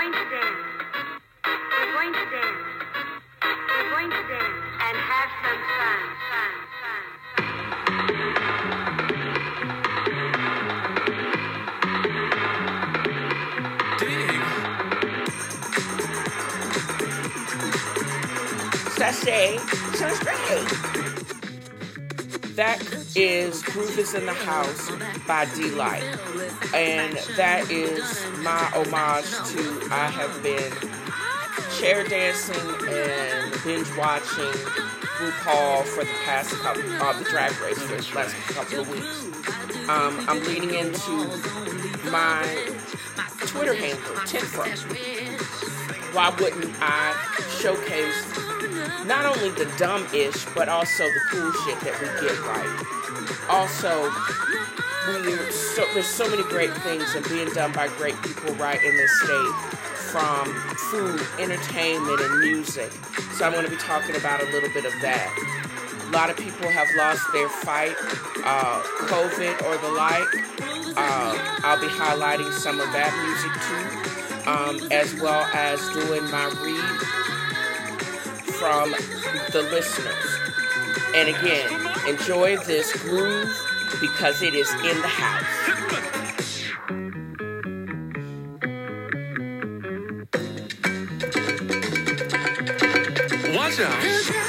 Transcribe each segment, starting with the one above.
going to dance. We're going to dance. We're going to dance and have some fun. Sashay, that is Groove is in the House by D-Light. And that is my homage to I have been chair dancing and binge watching RuPaul for the past couple of the Drag Race for the last couple of weeks. I'm leading into my Twitter handle, Tinfro. Why wouldn't I showcase not only the dumb-ish, but also the cool shit that we get right? Also, there's so many great things and being done by great people right in this state, from food, entertainment, and music. So I'm going to be talking about a little bit of that. A lot of people have lost their fight, COVID or the like. I'll be highlighting some of that music too, as well as doing my read from the listeners. And again, enjoy this groove because it is in the house. Watch out.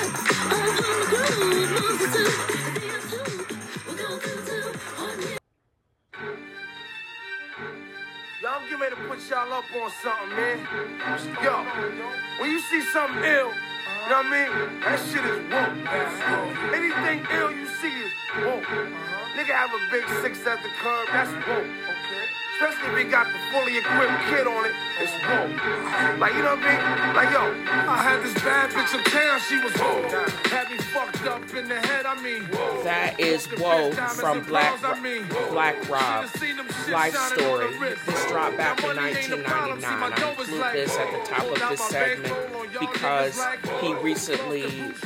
Yo, I'm getting ready to put y'all up on something, man. Yo, when you see something ill, you know what I mean? That shit is woke. Anything ill you see is woke. Nigga have a big 6 at the curb, that's woke. Especially if he got the fully equipped kid on it, it's woke. Like, you know what I mean? Like, yo, I had this bad bitch in town, she was woke. Had me fucked up in the head, I mean, whoa. That is Whoa from Black Rob Life Story. This dropped back in 1999. I include this at the top of this segment because he recently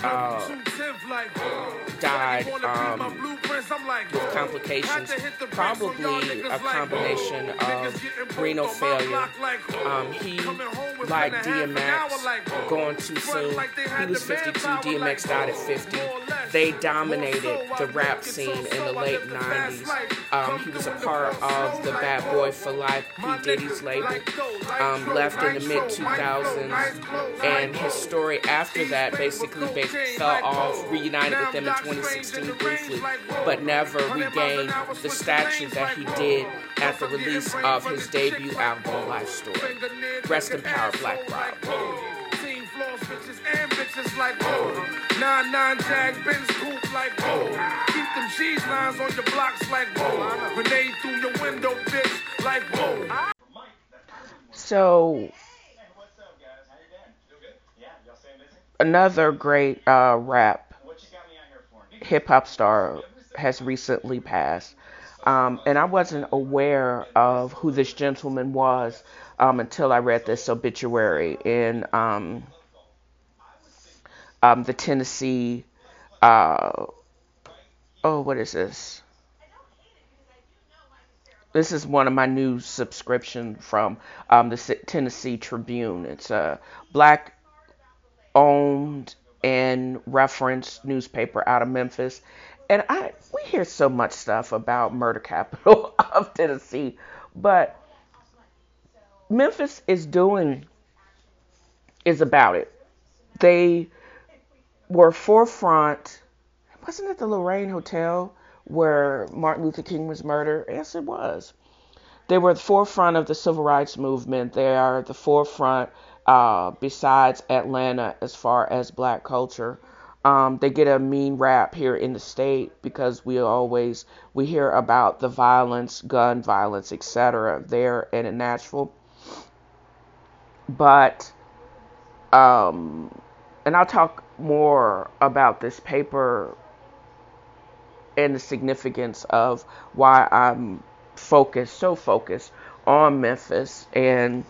died with complications, probably a combination of renal failure. He, like DMX, going too soon. He was 52, DMX died at 50. They dominated the rap scene in the late 90s. He was a part of the Bad Boy for Life, P. Diddy's label, left in the mid-2000s, and his story after that basically fell off, reunited with them in 2016 briefly, but never regained the stature that he did at the release of his debut album, Life Story. Rest in power, Black Rob. Team floors, bitches and bitches like whoa. 9-9 Jag, Benz coupe like whoa. Keep them cheese lines on your blocks like whoa. Grenade through your window, bitch, like whoa. So, another great rap hip-hop star has recently passed. And I wasn't aware of who this gentleman was until I read this obituary in the Tennessee, what is this? This is one of my new subscriptions from the Tennessee Tribune. It's a black-owned and referenced newspaper out of Memphis. And we hear so much stuff about murder capital of Tennessee, but Memphis is about it. They were forefront. Wasn't it the Lorraine Hotel where Martin Luther King was murdered? Yes, it was. They were the forefront of the civil rights movement. They are the forefront, besides Atlanta, as far as black culture. They get a mean rap here in the state because we hear about the violence, gun violence, etc. there and in Nashville. But, and I'll talk more about this paper and the significance of why I'm so focused on Memphis. And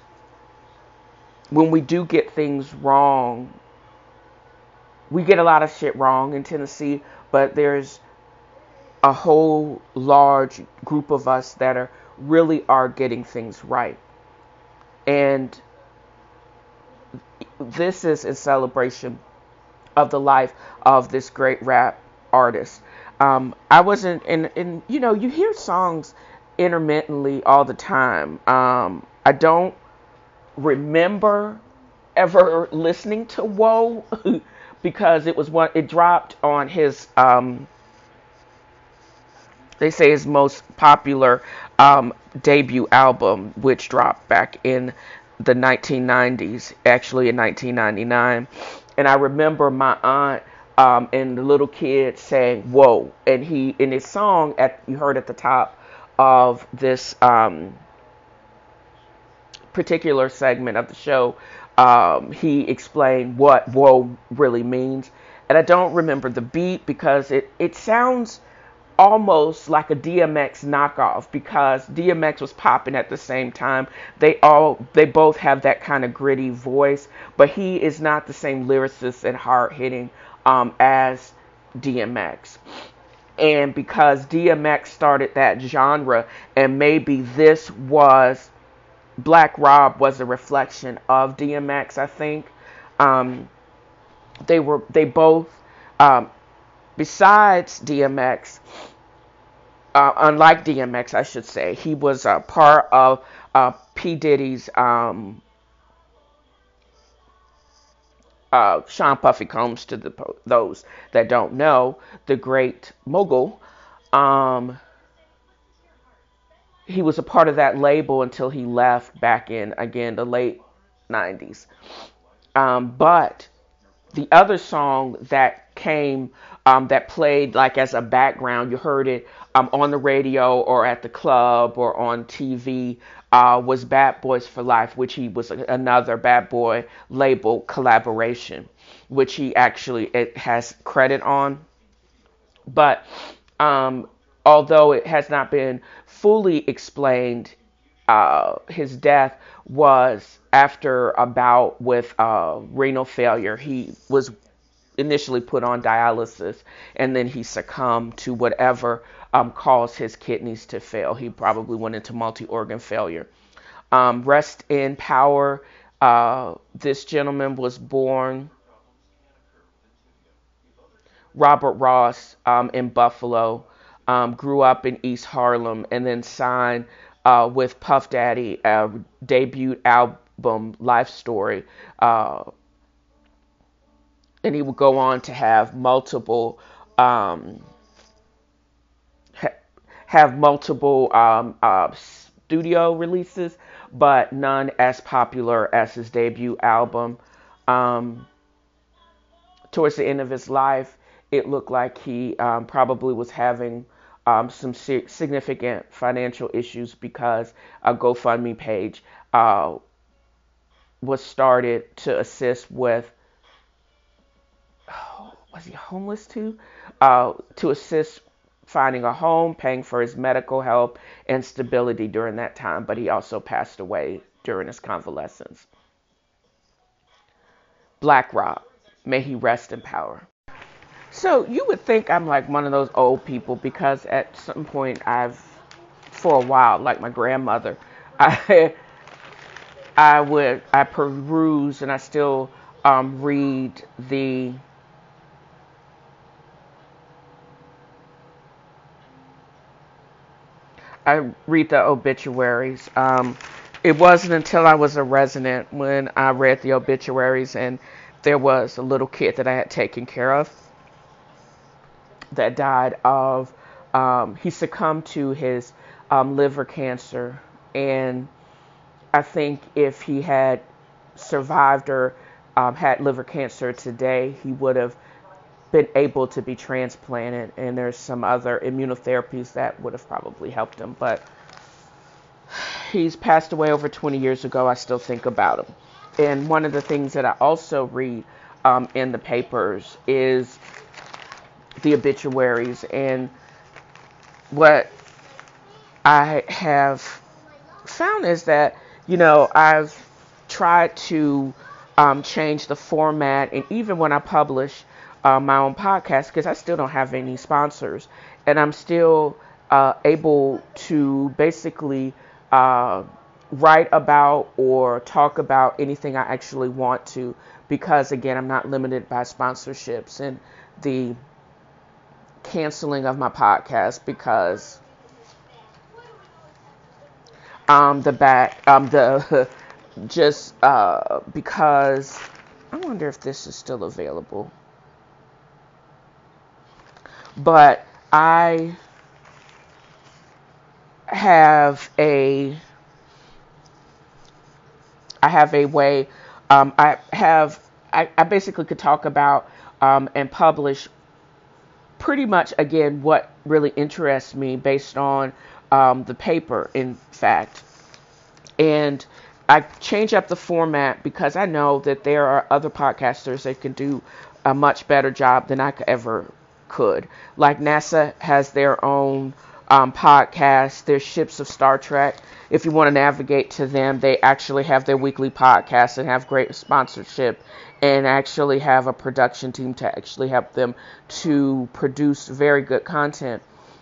when we do get things wrong, we get a lot of shit wrong in Tennessee, but there's a whole large group of us that really are getting things right. And this is in celebration of the life of this great rap artist. I wasn't in, you hear songs intermittently all the time. I don't remember ever listening to Whoa because it dropped on his, they say his most popular debut album, which dropped back in the 1990s, actually in 1999. And I remember my aunt and the little kid saying "Whoa," and he in his song you heard at the top of this particular segment of the show, he explained what "Whoa" really means. And I don't remember the beat because it sounds almost like a DMX knockoff, because DMX was popping at the same time. They both have that kind of gritty voice, but he is not the same lyricist and hard hitting as DMX. And because DMX started that genre, and maybe Black Rob was a reflection of DMX, I think. They both, besides DMX, unlike DMX, I should say, he was a part of P. Diddy's Sean Puffy Combs, to those that don't know, the great mogul. He was a part of that label until he left back in, again, the late 90s. But the other song that came, that played like as a background, you heard it on the radio or at the club or on TV, was Bad Boys for Life, which he was another Bad Boy label collaboration, which it has credit on. But although it has not been fully explained, his death was after a bout with renal failure. He was initially put on dialysis, and then he succumbed to whatever caused his kidneys to fail. He probably went into multi-organ failure. Rest in power. This gentleman was born Robert Ross in Buffalo. Grew up in East Harlem, and then signed with Puff Daddy, debut album Life Story, and he would go on to have multiple studio releases, but none as popular as his debut album. Towards the end of his life, it looked like he probably was having some significant financial issues, because a GoFundMe page was started to assist with, was he homeless too? To assist finding a home, paying for his medical help and stability during that time. But he also passed away during his convalescence. Black Rob, may he rest in power. So you would think I'm like one of those old people, because at some point for a while, like my grandmother, I peruse, and I still read the obituaries. It wasn't until I was a resident when I read the obituaries, and there was a little kid that I had taken care of that died of, he succumbed to his liver cancer. And I think if he had survived or had liver cancer today, he would have been able to be transplanted. And there's some other immunotherapies that would have probably helped him. But he's passed away over 20 years ago. I still think about him. And one of the things that I also read in the papers is the obituaries. And what I have found is that, I've tried to change the format, and even when I publish my own podcast, because I still don't have any sponsors, and I'm still able to basically write about or talk about anything I actually want to, because again, I'm not limited by sponsorships and the canceling of my podcast because the just because I wonder if this is still available. But I have a way. I basically could talk about and publish pretty much again what really interests me based on the paper, in fact. And I change up the format because I know that there are other podcasters that can do a much better job than I ever could. Like NASA has their own podcast, their Ships of Star Trek. If you want to navigate to them, they actually have their weekly podcast and have great sponsorship and actually have a production team to actually help them to produce very good content.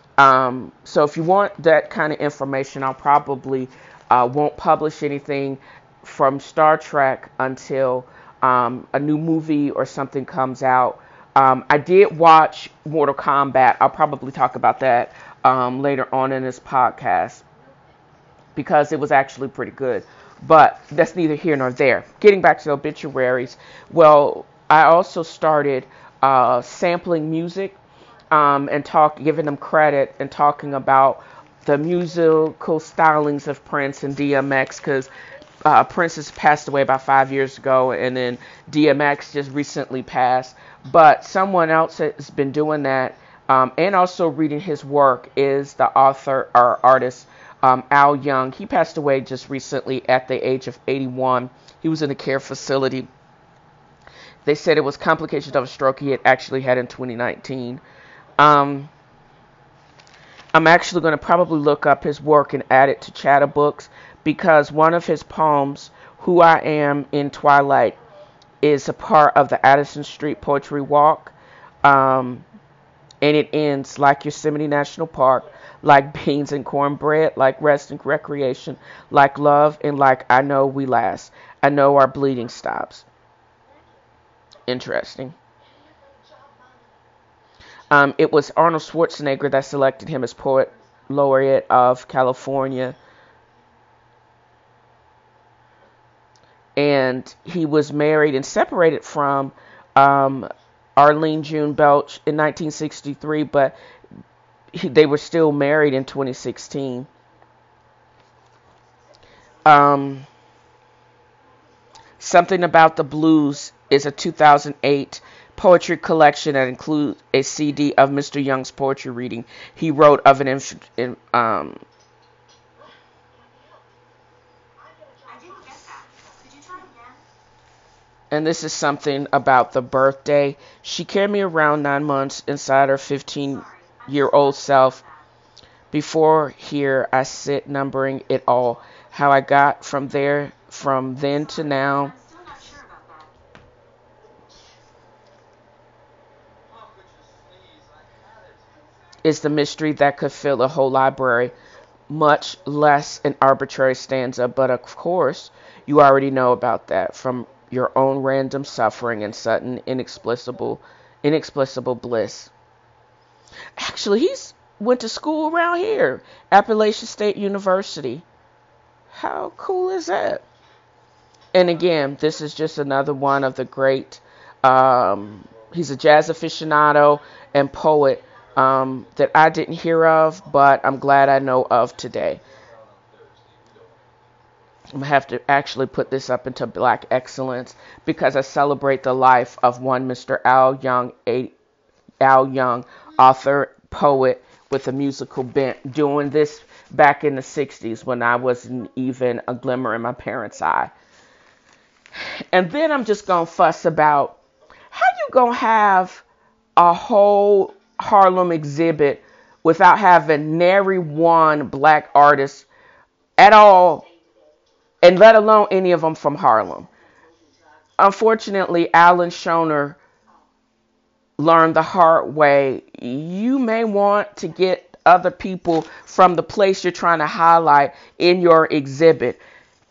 So if you want that kind of information, I'll probably won't publish anything from Star Trek until a new movie or something comes out. I did watch Mortal Kombat. I'll probably talk about that later on in this podcast because it was actually pretty good. But that's neither here nor there. Getting back to the obituaries, well, I also started sampling music and giving them credit and talking about the musical stylings of Prince and DMX, because Prince has passed away about 5 years ago, and then DMX just recently passed. But someone else has been doing that, and also reading his work is the author or artist Al Young. He passed away just recently at the age of 81. He was in a care facility. They said it was complications of a stroke he had actually had in 2019. I'm actually going to probably look up his work and add it to Chatterbooks, because one of his poems, Who I Am in Twilight, is a part of the Addison Street Poetry Walk. And it ends like Yosemite National Park, like beans and cornbread, like rest and recreation, like love, and like I know we last. I know our bleeding stops. Interesting. It was Arnold Schwarzenegger that selected him as Poet Laureate of California. And he was married and separated from Arlene June Belch in 1963, but they were still married in 2016. Something About the Blues is a 2008 poetry collection that includes a CD of Mr. Young's poetry reading. He wrote of an and this is something about the birthday. She carried me around 9 months inside her 15-year-old self. Before here I sit numbering it all. How I got from then to now. Is the mystery that could fill a whole library, much less an arbitrary stanza. But of course, you already know about that from your own random suffering and sudden inexplicable bliss. Actually, he's went to school around here, Appalachian State University. How cool is that? And again, this is just another one of the great, he's a jazz aficionado and poet that I didn't hear of, but I'm glad I know of today. I'm going to have to actually put this up into Black Excellence because I celebrate the life of one Mr. Al Young, author, poet with a musical bent, doing this back in the 60s when I wasn't even a glimmer in my parents' eye. And then I'm just going to fuss about how you going to have a whole Harlem exhibit without having nary one black artist at all, and let alone any of them from Harlem. Unfortunately, Alan Shoner learned the hard way. You may want to get other people from the place you're trying to highlight in your exhibit.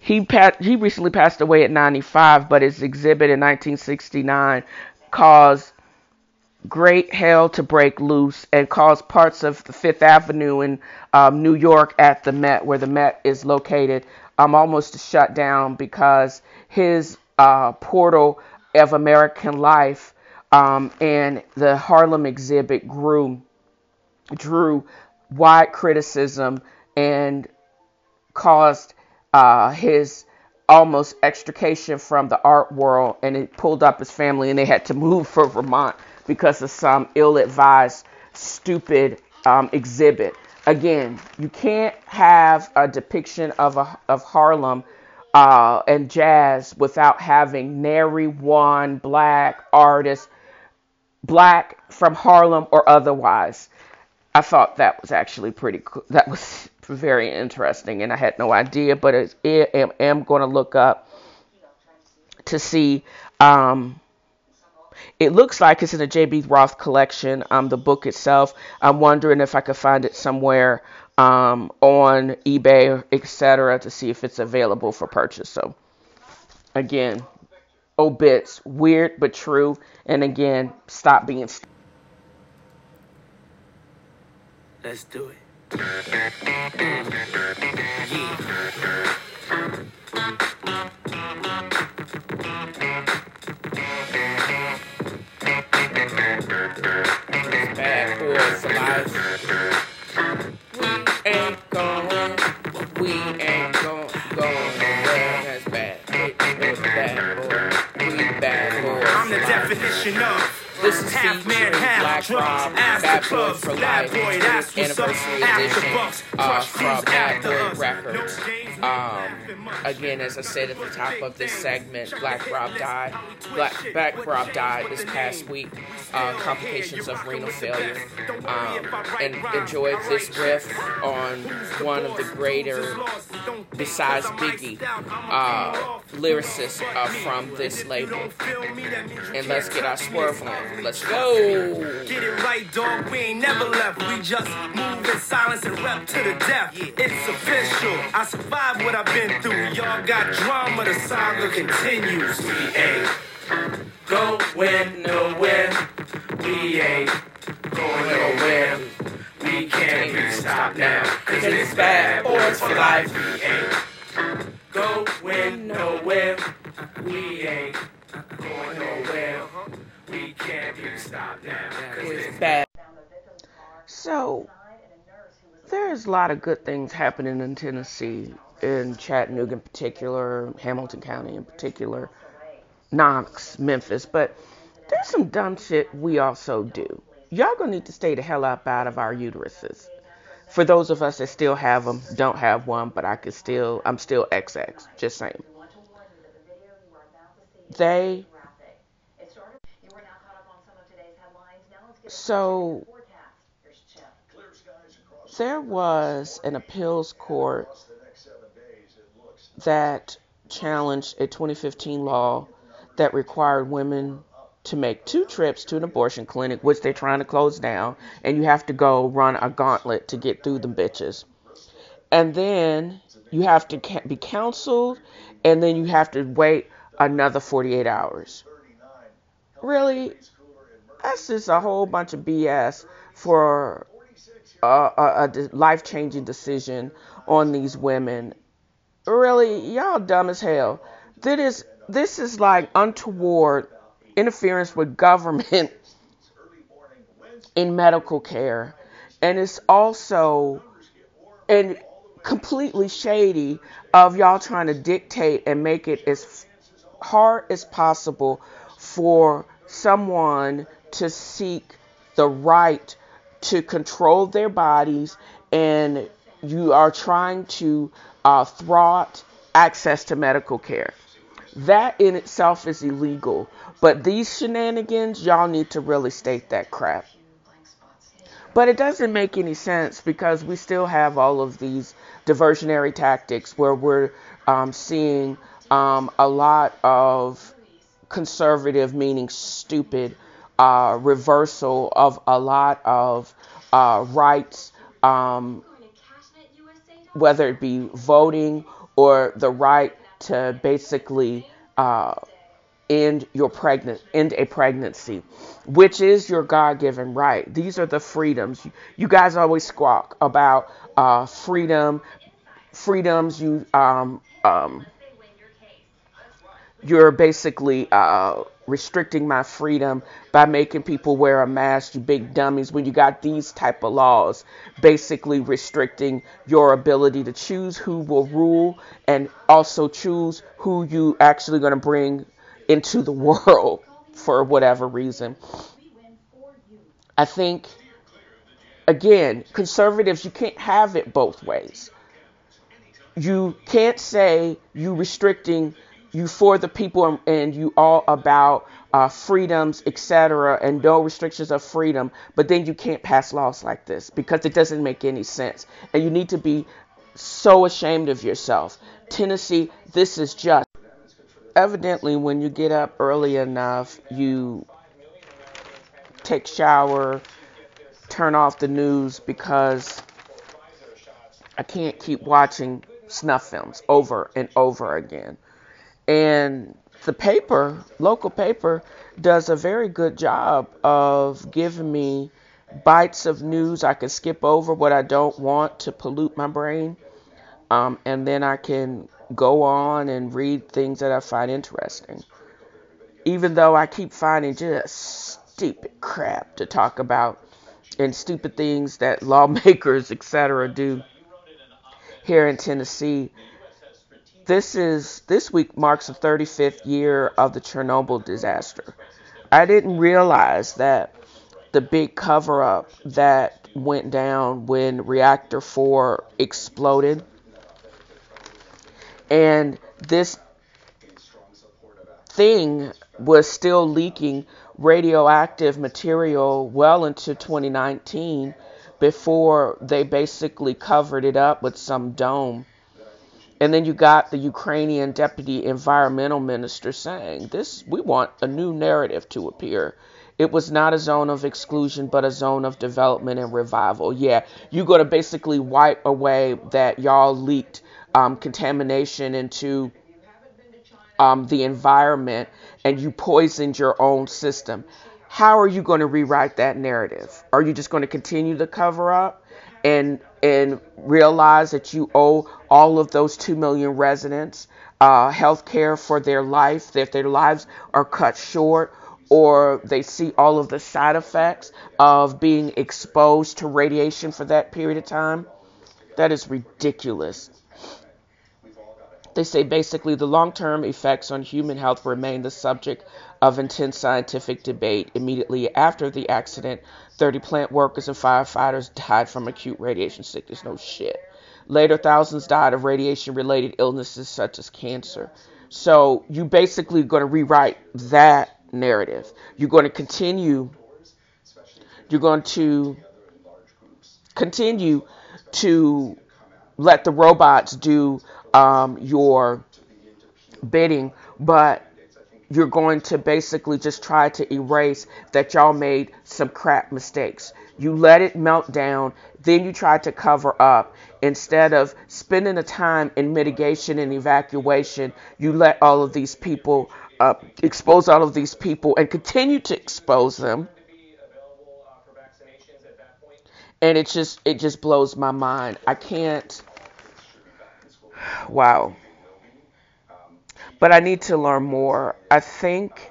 He recently passed away at 95, but his exhibit in 1969 caused great hell to break loose and caused parts of the Fifth Avenue in New York at the Met, where the Met is located, almost to shut down because his portal of American life and the Harlem exhibit drew wide criticism and caused his almost extrication from the art world, and it pulled up his family, and they had to move for Vermont because of some ill-advised, stupid exhibit. Again, you can't have a depiction of Harlem and jazz without having nary one black artist, black from Harlem or otherwise. I thought that was actually pretty cool. That was very interesting, and I had no idea, but I am going to look up to see. It looks like it's in a J.B. Roth collection, the book itself. I'm wondering if I could find it somewhere on eBay, etc., to see if it's available for purchase. So, again, obits, weird but true, and again, stop being stupid. Let's do it. Bad boys for life. We ain't going nowhere. That's bad. It's bad boy. We bad boys. I'm the definition of. This is featuring Black Rob, Bad Boy for Life, anniversary edition from Bad Boy Records. Again, as I said at the top of this segment, Black Rob died this past week, complications of renal failure, and enjoyed this riff on one of the greater, besides Biggie, lyricists from this label. And let's get our swerve on. Let's go. Get it right, dog. We ain't never left. We just move in silence and rep to the death. It's official. I survived what I've been through. Y'all got drama. The saga continues. We ain't going nowhere. We ain't going nowhere. We can't be stopped now. Cause it's bad boys for life. We ain't going nowhere. We ain't going nowhere. We can't be stopped now. It's bad. So, there's a lot of good things happening in Tennessee, in Chattanooga in particular, Hamilton County in particular, Knox, Memphis, but there's some dumb shit we also do. Y'all gonna need to stay the hell up out of our uteruses. For those of us that still have them, don't have one, but I'm still XX, just saying. So, there was an appeals court that challenged a 2015 law that required women to make 2 trips to an abortion clinic, which they're trying to close down, and you have to go run a gauntlet to get through them bitches. And then you have to be counseled, and then you have to wait another 48 hours. Really? That's just a whole bunch of BS for a life-changing decision on these women. Really, y'all dumb as hell. This is like untoward interference with government in medical care. And it's also completely shady of y'all trying to dictate and make it as hard as possible for someone to seek the right to control their bodies, and you are trying to thwart access to medical care. That in itself is illegal, but these shenanigans, y'all need to really state that crap. But it doesn't make any sense because we still have all of these diversionary tactics where we're seeing a lot of conservative, meaning stupid, reversal of a lot of rights, whether it be voting or the right to basically end a pregnancy, which is your God-given right. These are the freedoms. You guys always squawk about freedoms. You're basically restricting my freedom by making people wear a mask, you big dummies, when you got these type of laws basically restricting your ability to choose who will rule and also choose who you actually going to bring into the world for whatever reason. I think, again, conservatives, you can't have it both ways. You can't say you restricting you for the people and you all about freedoms, etc., and no restrictions of freedom, but then you can't pass laws like this because it doesn't make any sense. And you need to be so ashamed of yourself. Tennessee, this is just. Evidently, when you get up early enough, you take shower, turn off the news because I can't keep watching snuff films over and over again. And the paper, local paper, does a very good job of giving me bites of news. I can skip over what I don't want to pollute my brain. And then I can go on and read things that I find interesting. Even though I keep finding just stupid crap to talk about and stupid things that lawmakers, etc., do here in Tennessee. This week marks the 35th year of the Chernobyl disaster. I didn't realize that the big cover-up that went down when reactor 4 exploded, and this thing was still leaking radioactive material well into 2019 before they basically covered it up with some dome. And then you got the Ukrainian deputy environmental minister saying, we want a new narrative to appear. It was not a zone of exclusion, but a zone of development and revival. Yeah, you're going to basically wipe away that y'all leaked contamination into the environment and you poisoned your own system. How are you going to rewrite that narrative? Are you just going to continue to cover up and realize that you owe all of those 2 million residents health care for their life, that their lives are cut short, or they see all of the side effects of being exposed to radiation for that period of time? That is ridiculous. They say basically the long-term effects on human health remain the subject of intense scientific debate. Immediately after the accident, 30 plant workers and firefighters died from acute radiation sickness. No shit. Later, thousands died of radiation-related illnesses such as cancer. So you basically going to rewrite that narrative. You're going to continue to let the robots do your bidding, but you're going to basically just try to erase that y'all made some crap mistakes. You let it melt down, then you try to cover up. Instead of spending the time in mitigation and evacuation, you let all of these people expose all of these people and continue to expose them. And it just blows my mind. I can't. Wow. But I need to learn more. I think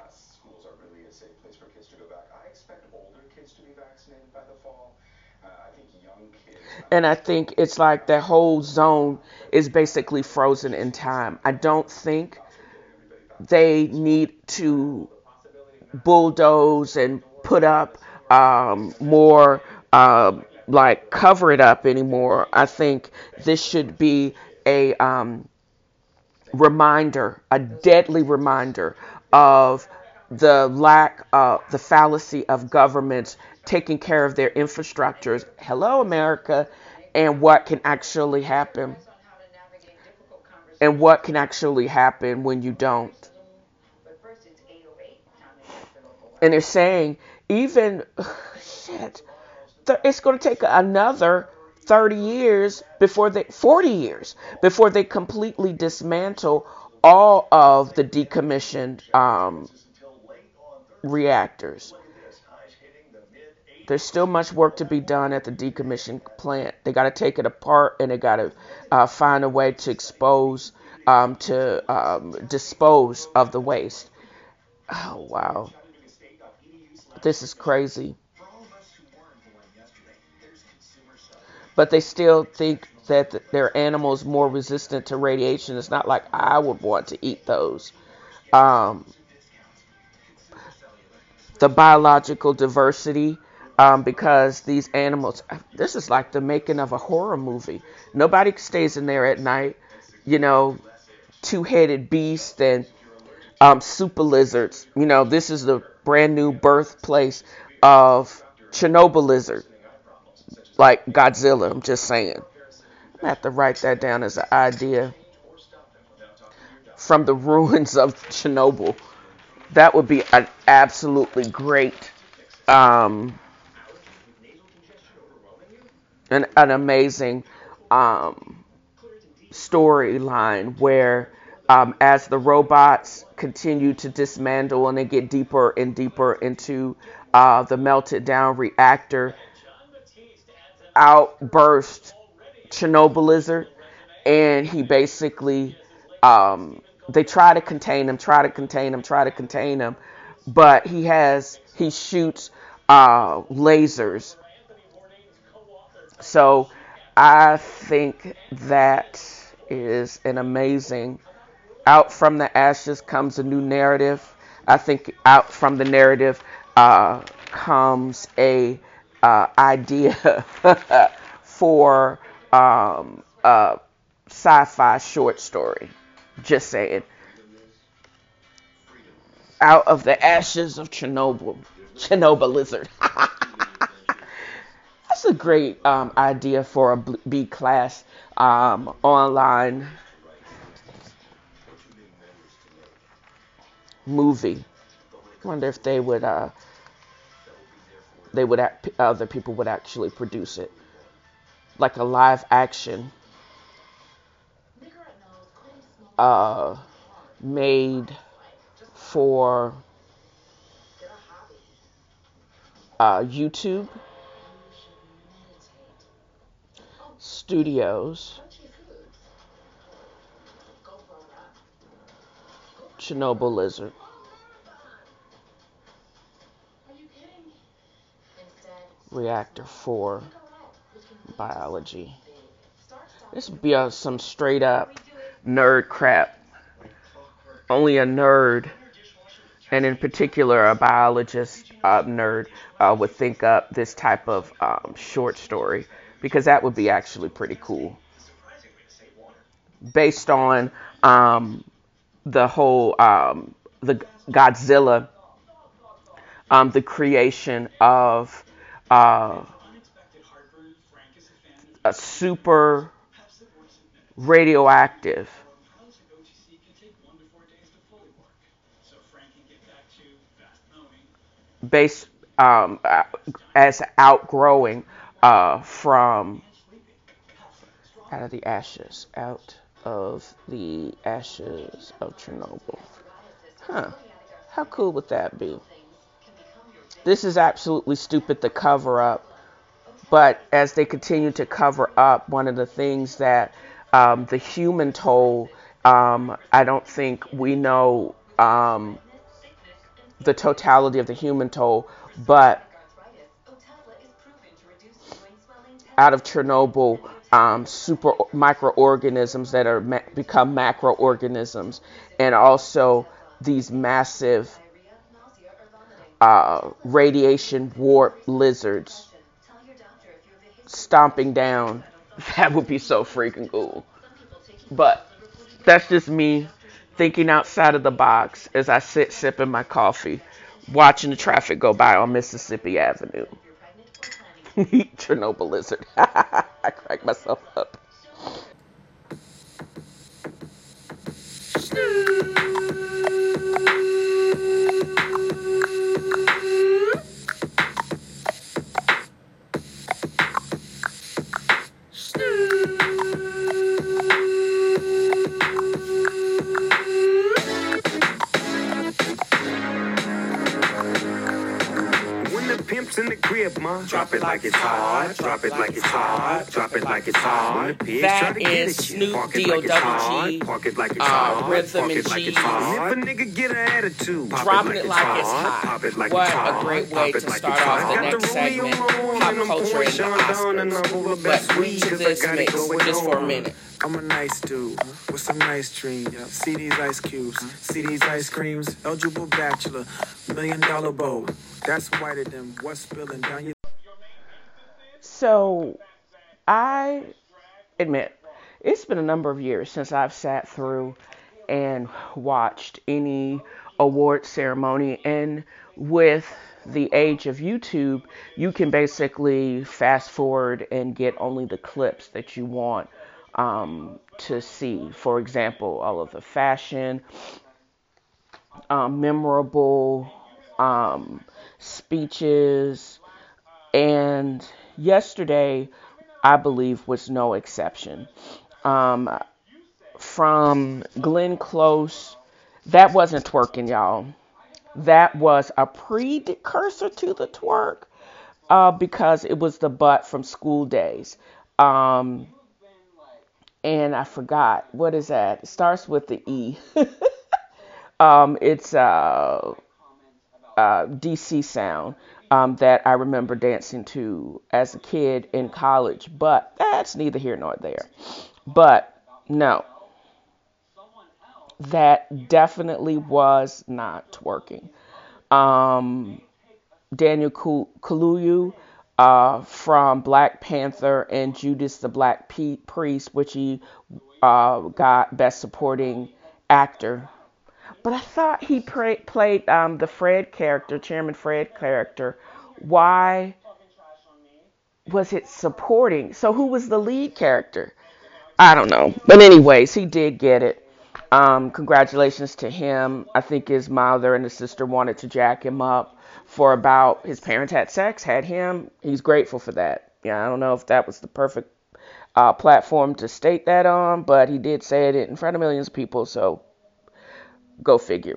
it's like that whole zone is basically frozen in time. I don't think they need to bulldoze and put up more like cover it up anymore. I think this should be a reminder, a deadly reminder of the lack of the fallacy of governments taking care of their infrastructures. Hello, America, and what can actually happen. And what can actually happen when you don't. And they're saying even, it's going to take another 30 years before 40 years before they completely dismantle all of the decommissioned reactors. There's still much work to be done at the decommissioned plant. They got to take it apart, and they got to find a way to dispose of the waste. Oh, wow. This is crazy. But they still think that their animals more resistant to radiation. It's not like I would want to eat those. The biological diversity, because these animals, this is like the making of a horror movie. Nobody stays in there at night, two-headed beasts and super lizards. This is the brand new birthplace of Chernobyl lizard, like Godzilla. I'm just saying. I'm gonna have to write that down as an idea. From the ruins of Chernobyl. That would be an absolutely great, an amazing storyline where as the robots continue to dismantle and they get deeper and deeper into the melted down reactor, outbursts Chernobyl lizard, and he basically they try to contain him, but he shoots lasers. So I think that is an amazing, out from the ashes comes a new narrative. I think out from the narrative comes a idea for a sci-fi short story. Just saying. Out of the ashes of Chernobyl lizard. That's a great idea for a B class online movie. I wonder if they would other people would actually produce it, like a live action made for YouTube Studios, Chernobyl lizard. Reactor 4 biology. This would be some straight up nerd crap. Only a nerd, and in particular a biologist nerd, would think up this type of short story, because that would be actually pretty cool. Based on the whole the Godzilla, the creation of a super radioactive based as outgrowing from out of the ashes of Chernobyl. How cool would that be? This is absolutely stupid to cover up, but as they continue to cover up, one of the things that the human toll, I don't think we know the totality of the human toll, but out of Chernobyl, super microorganisms that are become macroorganisms, and also these massive radiation warp lizards stomping down. That would be so freaking cool. But that's just me thinking outside of the box as I sit sipping my coffee, watching the traffic go by on Mississippi Avenue. Chernobyl lizard. I crack myself up. It's in the crib, ma. Drop it like it's hot. Drop it like it's hot. Drop it like it's hot. That is Snoop D-O-double-G, Rhythm and G. If a nigga get an attitude, Dropping it like it's hot. What a great way to start off the next segment, pop culture in the Oscars. Let's move to this mix just for a minute. I'm a nice dude with some nice dreams. See these ice cubes, see these ice creams. Eligible bachelor, $1 million bowl. That's whiter than what's spilling down your. So, I admit, it's been a number of years since I've sat through and watched any award ceremony, and with the age of YouTube, you can basically fast forward and get only the clips that you want to see. For example, all of the fashion, memorable speeches, and yesterday, I believe, was no exception. From Glenn Close, that wasn't twerking, y'all. That was a precursor to the twerk, because it was the butt from School Days. And I forgot, what is that? It starts with the E. It's DC Sound, that I remember dancing to as a kid in college, but that's neither here nor there. But no, that definitely was not twerking. Daniel Kaluuya from Black Panther and Judas the Black Priest, which he got Best Supporting Actor. But I thought he played the Fred character, Chairman Fred character. Why was it supporting? So who was the lead character? I don't know. But anyways, he did get it. Congratulations to him. I think his mother and his sister wanted to jack him up for about his parents had sex, had him. He's grateful for that. Yeah, I don't know if that was the perfect platform to state that on, but he did say it in front of millions of people, so go figure.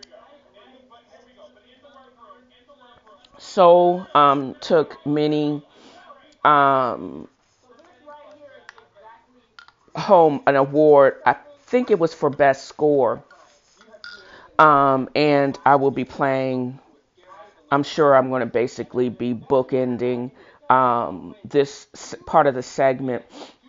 Soul took many home an award. I think it was for Best Score. And I will be playing, I'm sure I'm going to basically be bookending this part of the segment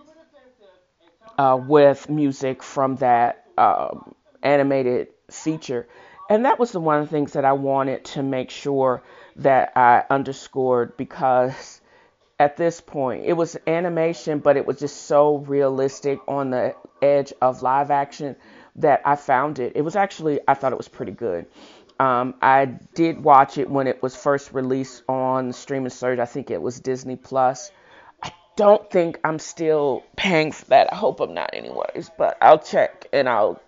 with music from that animated feature. And that was the one of the things that I wanted to make sure that I underscored, because at this point it was animation, but it was just so realistic on the edge of live action that I found it. It was actually, I thought it was pretty good. I did watch it when it was first released on the streaming service. I think it was Disney Plus. I don't think I'm still paying for that. I hope I'm not anyways, but I'll check and I'll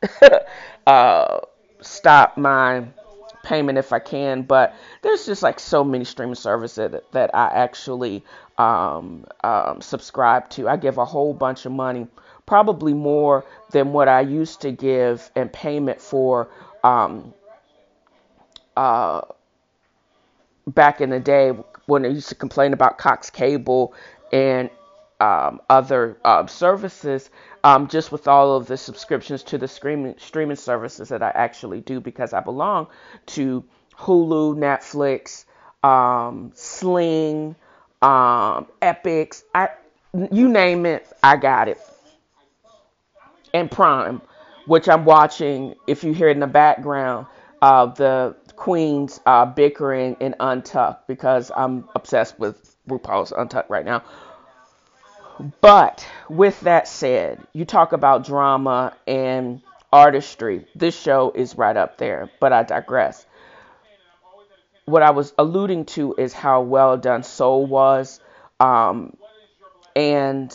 stop my payment if I can. But there's just like so many streaming services that I actually subscribe to. I give a whole bunch of money, probably more than what I used to give in payment for back in the day when I used to complain about Cox Cable and other services, just with all of the subscriptions to the streaming services that I actually do, because I belong to Hulu, Netflix, Sling, Epix, you name it, I got it. And Prime, which I'm watching, if you hear it in the background, the Queens bickering in Untucked, because I'm obsessed with RuPaul's Untucked right now. But with that said, you talk about drama and artistry. This show is right up there, but I digress. What I was alluding to is how well done Soul was, and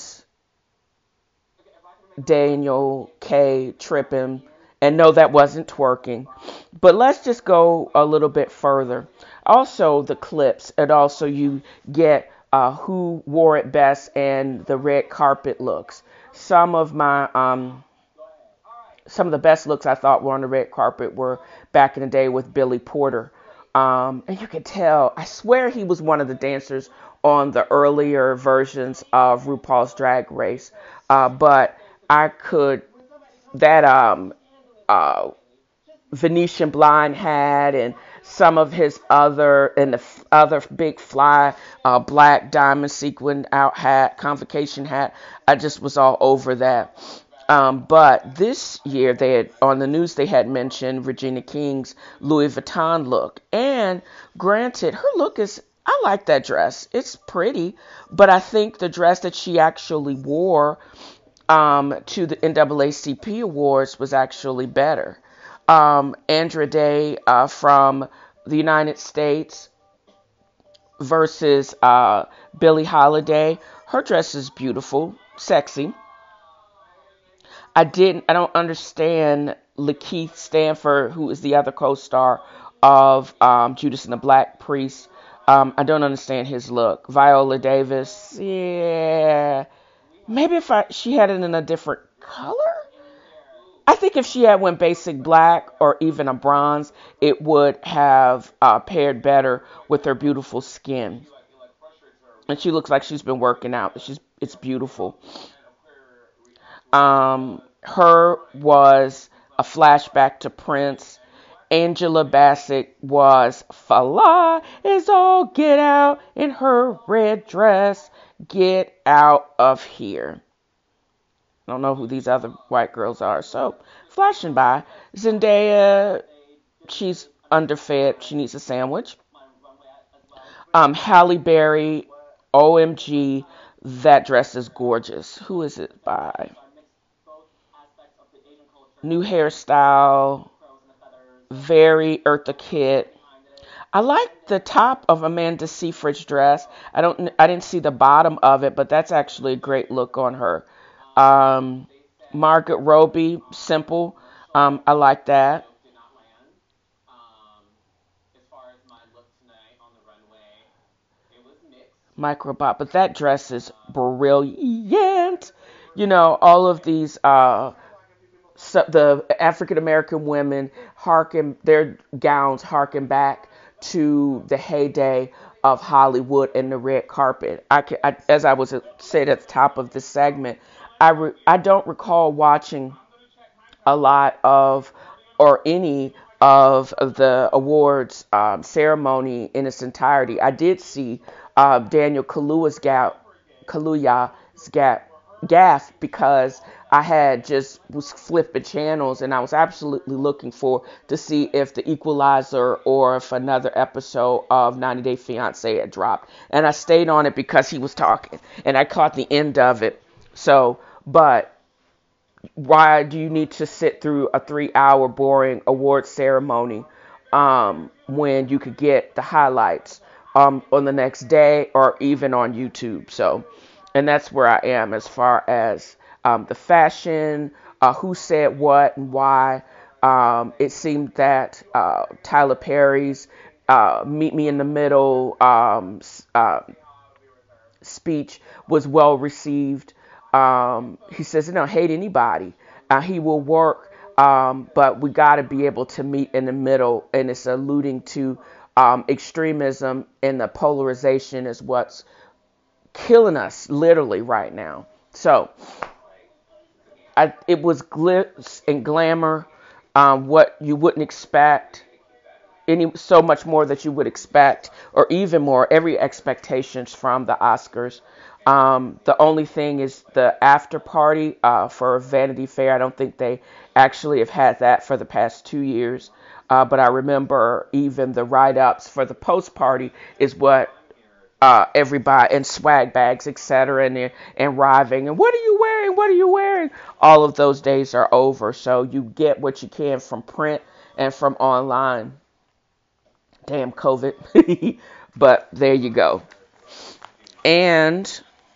Daniel K. tripping. And no, that wasn't twerking. But let's just go a little bit further. Also, the clips, and also you get who wore it best and the red carpet looks. Some of the best looks I thought were on the red carpet were back in the day with Billy Porter. And you could tell, I swear he was one of the dancers on the earlier versions of RuPaul's Drag Race. But I could, that uh, Venetian blind hat and some of his other, and the other big fly black diamond sequin out hat, convocation hat, I just was all over that. But this year, they had on the news, they had mentioned Regina King's Louis Vuitton look. And granted, her look is, I like that dress. It's pretty, but I think the dress that she actually wore to the NAACP Awards was actually better. Andra Day from the United States versus Billie Holiday. Her dress is beautiful, sexy. I don't understand Lakeith Stanfield, who is the other co-star of Judas and the Black Priest. I don't understand his look. Viola Davis, yeah. Maybe if she had it in a different color? I think if she had went basic black or even a bronze, it would have paired better with her beautiful skin. And she looks like she's been working out. It's beautiful. Her was a flashback to Prince. Angela Bassett was fly is all get out in her red dress. Get out of here. I don't know who these other white girls are. So, flashing by. Zendaya, she's underfed. She needs a sandwich. Halle Berry, OMG, that dress is gorgeous. Who is it by? New hairstyle, very Eartha Kitt. I like the top of Amanda Seyfried's dress. I didn't see the bottom of it, but that's actually a great look on her. Margaret Robbie, simple. I like that. Microbot, but that dress is brilliant. You know, all of these the African American women their gowns harken back to the heyday of Hollywood and the red carpet. As I was said at the top of this segment, I don't recall watching a lot of or any of the awards ceremony in its entirety. I did see Daniel Kaluuya's gaff because I had just was flipping channels and I was absolutely looking to see if the Equalizer or if another episode of 90 Day Fiancé had dropped. And I stayed on it because he was talking and I caught the end of it. So, but why do you need to sit through a 3-hour boring award ceremony when you could get the highlights on the next day or even on YouTube? So, and that's where I am as far as the fashion, who said what and why. It seemed that Tyler Perry's Meet Me in the Middle speech was well received. He says, don't hate anybody. He will work, but we got to be able to meet in the middle. And it's alluding to extremism and the polarization is what's killing us literally right now. So it was glitz and glamour, what you wouldn't expect, so much more that you would expect, or even more, every expectations from the Oscars. The only thing is the after party for Vanity Fair. I don't think they actually have had that for the past 2 years. But I remember even the write-ups for the post party is what everybody, and swag bags, etc., and arriving, and what are you wearing? What are you wearing? All of those days are over. So you get what you can from print and from online. Damn COVID. But there you go. And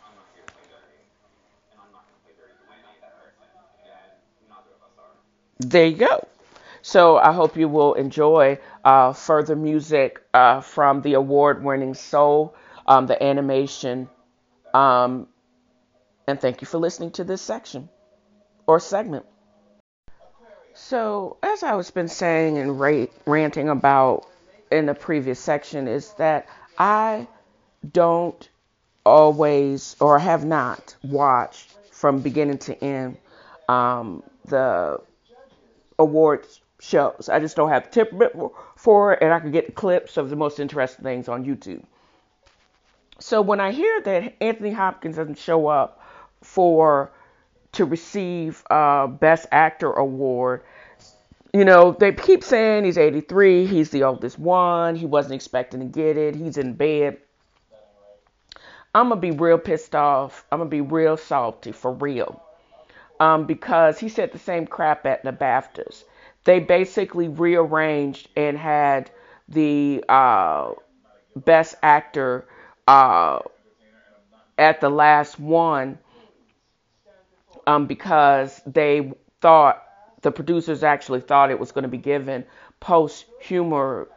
there you go. So I hope you will enjoy further music from the award-winning Soul, the animation. And thank you for listening to this section or segment. So as I was been saying and ranting about in the previous section is that I don't always, or have not watched from beginning to end, the awards shows. I just don't have the temperament for it, and I can get clips of the most interesting things on YouTube. So when I hear that Anthony Hopkins doesn't show up to receive Best Actor award, you know, they keep saying he's 83, he's the oldest one, he wasn't expecting to get it, he's in bed. I'm going to be real pissed off. I'm going to be real salty, for real. Because he said the same crap at the BAFTAs. They basically rearranged and had the Best Actor at the last one because the producers actually thought it was going to be given post-death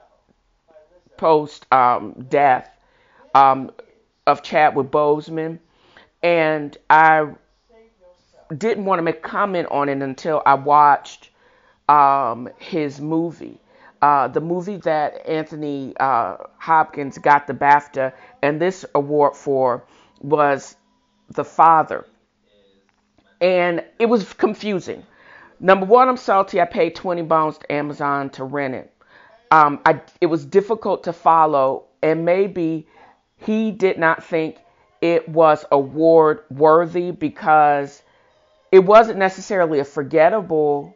of Chadwick Boseman. And I didn't want to make a comment on it until I watched his movie. The movie that Anthony Hopkins got the BAFTA and this award for was The Father. And it was confusing. Number one, I'm salty. I paid $20 to Amazon to rent it. It was difficult to follow, and maybe he did not think it was award worthy because it wasn't necessarily a forgettable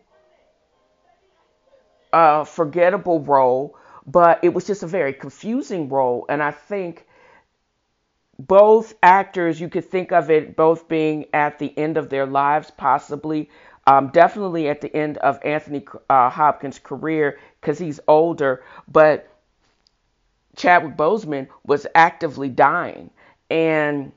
role, but it was just a very confusing role. And I think both actors, you could think of it both being at the end of their lives, possibly, definitely at the end of Anthony Hopkins' career because he's older, but Chadwick Boseman was actively dying, and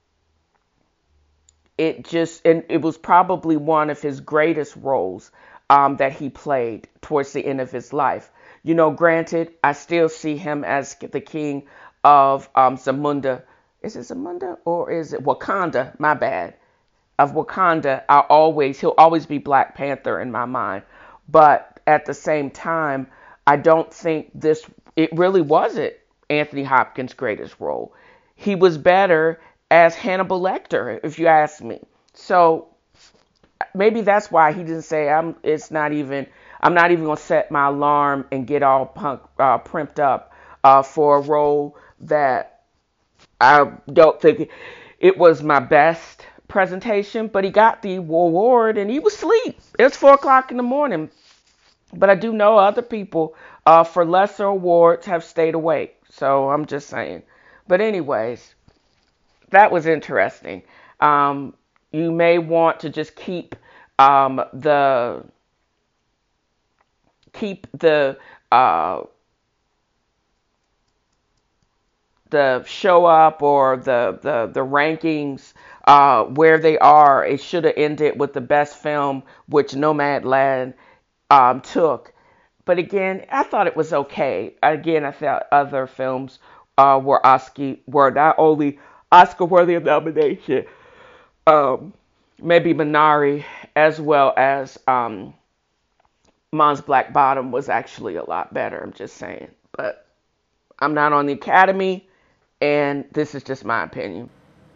it was probably one of his greatest roles that he played towards the end of his life. You know, granted, I still see him as the king of Zamunda. Is it Zamunda or is it Wakanda? My bad. Of Wakanda, he'll always be Black Panther in my mind. But at the same time, I don't think it really wasn't Anthony Hopkins' greatest role. He was better as Hannibal Lecter, if you ask me. So maybe that's why he didn't say I'm not even going to set my alarm and get all primped up for a role that I don't think it was my best presentation, but he got the award and he was asleep. It was 4:00 in the morning. But I do know other people for lesser awards have stayed awake. So I'm just saying. But anyways, that was interesting. You may want to just keep the show up or the rankings where they are. It should have ended with the best film, which Nomadland took. But again, I thought it was okay. Again, I thought other films were not only Oscar worthy of nomination, maybe Minari, as well as Mons Black Bottom was actually a lot better. I'm just saying. But I'm not on the Academy, and this is just my opinion.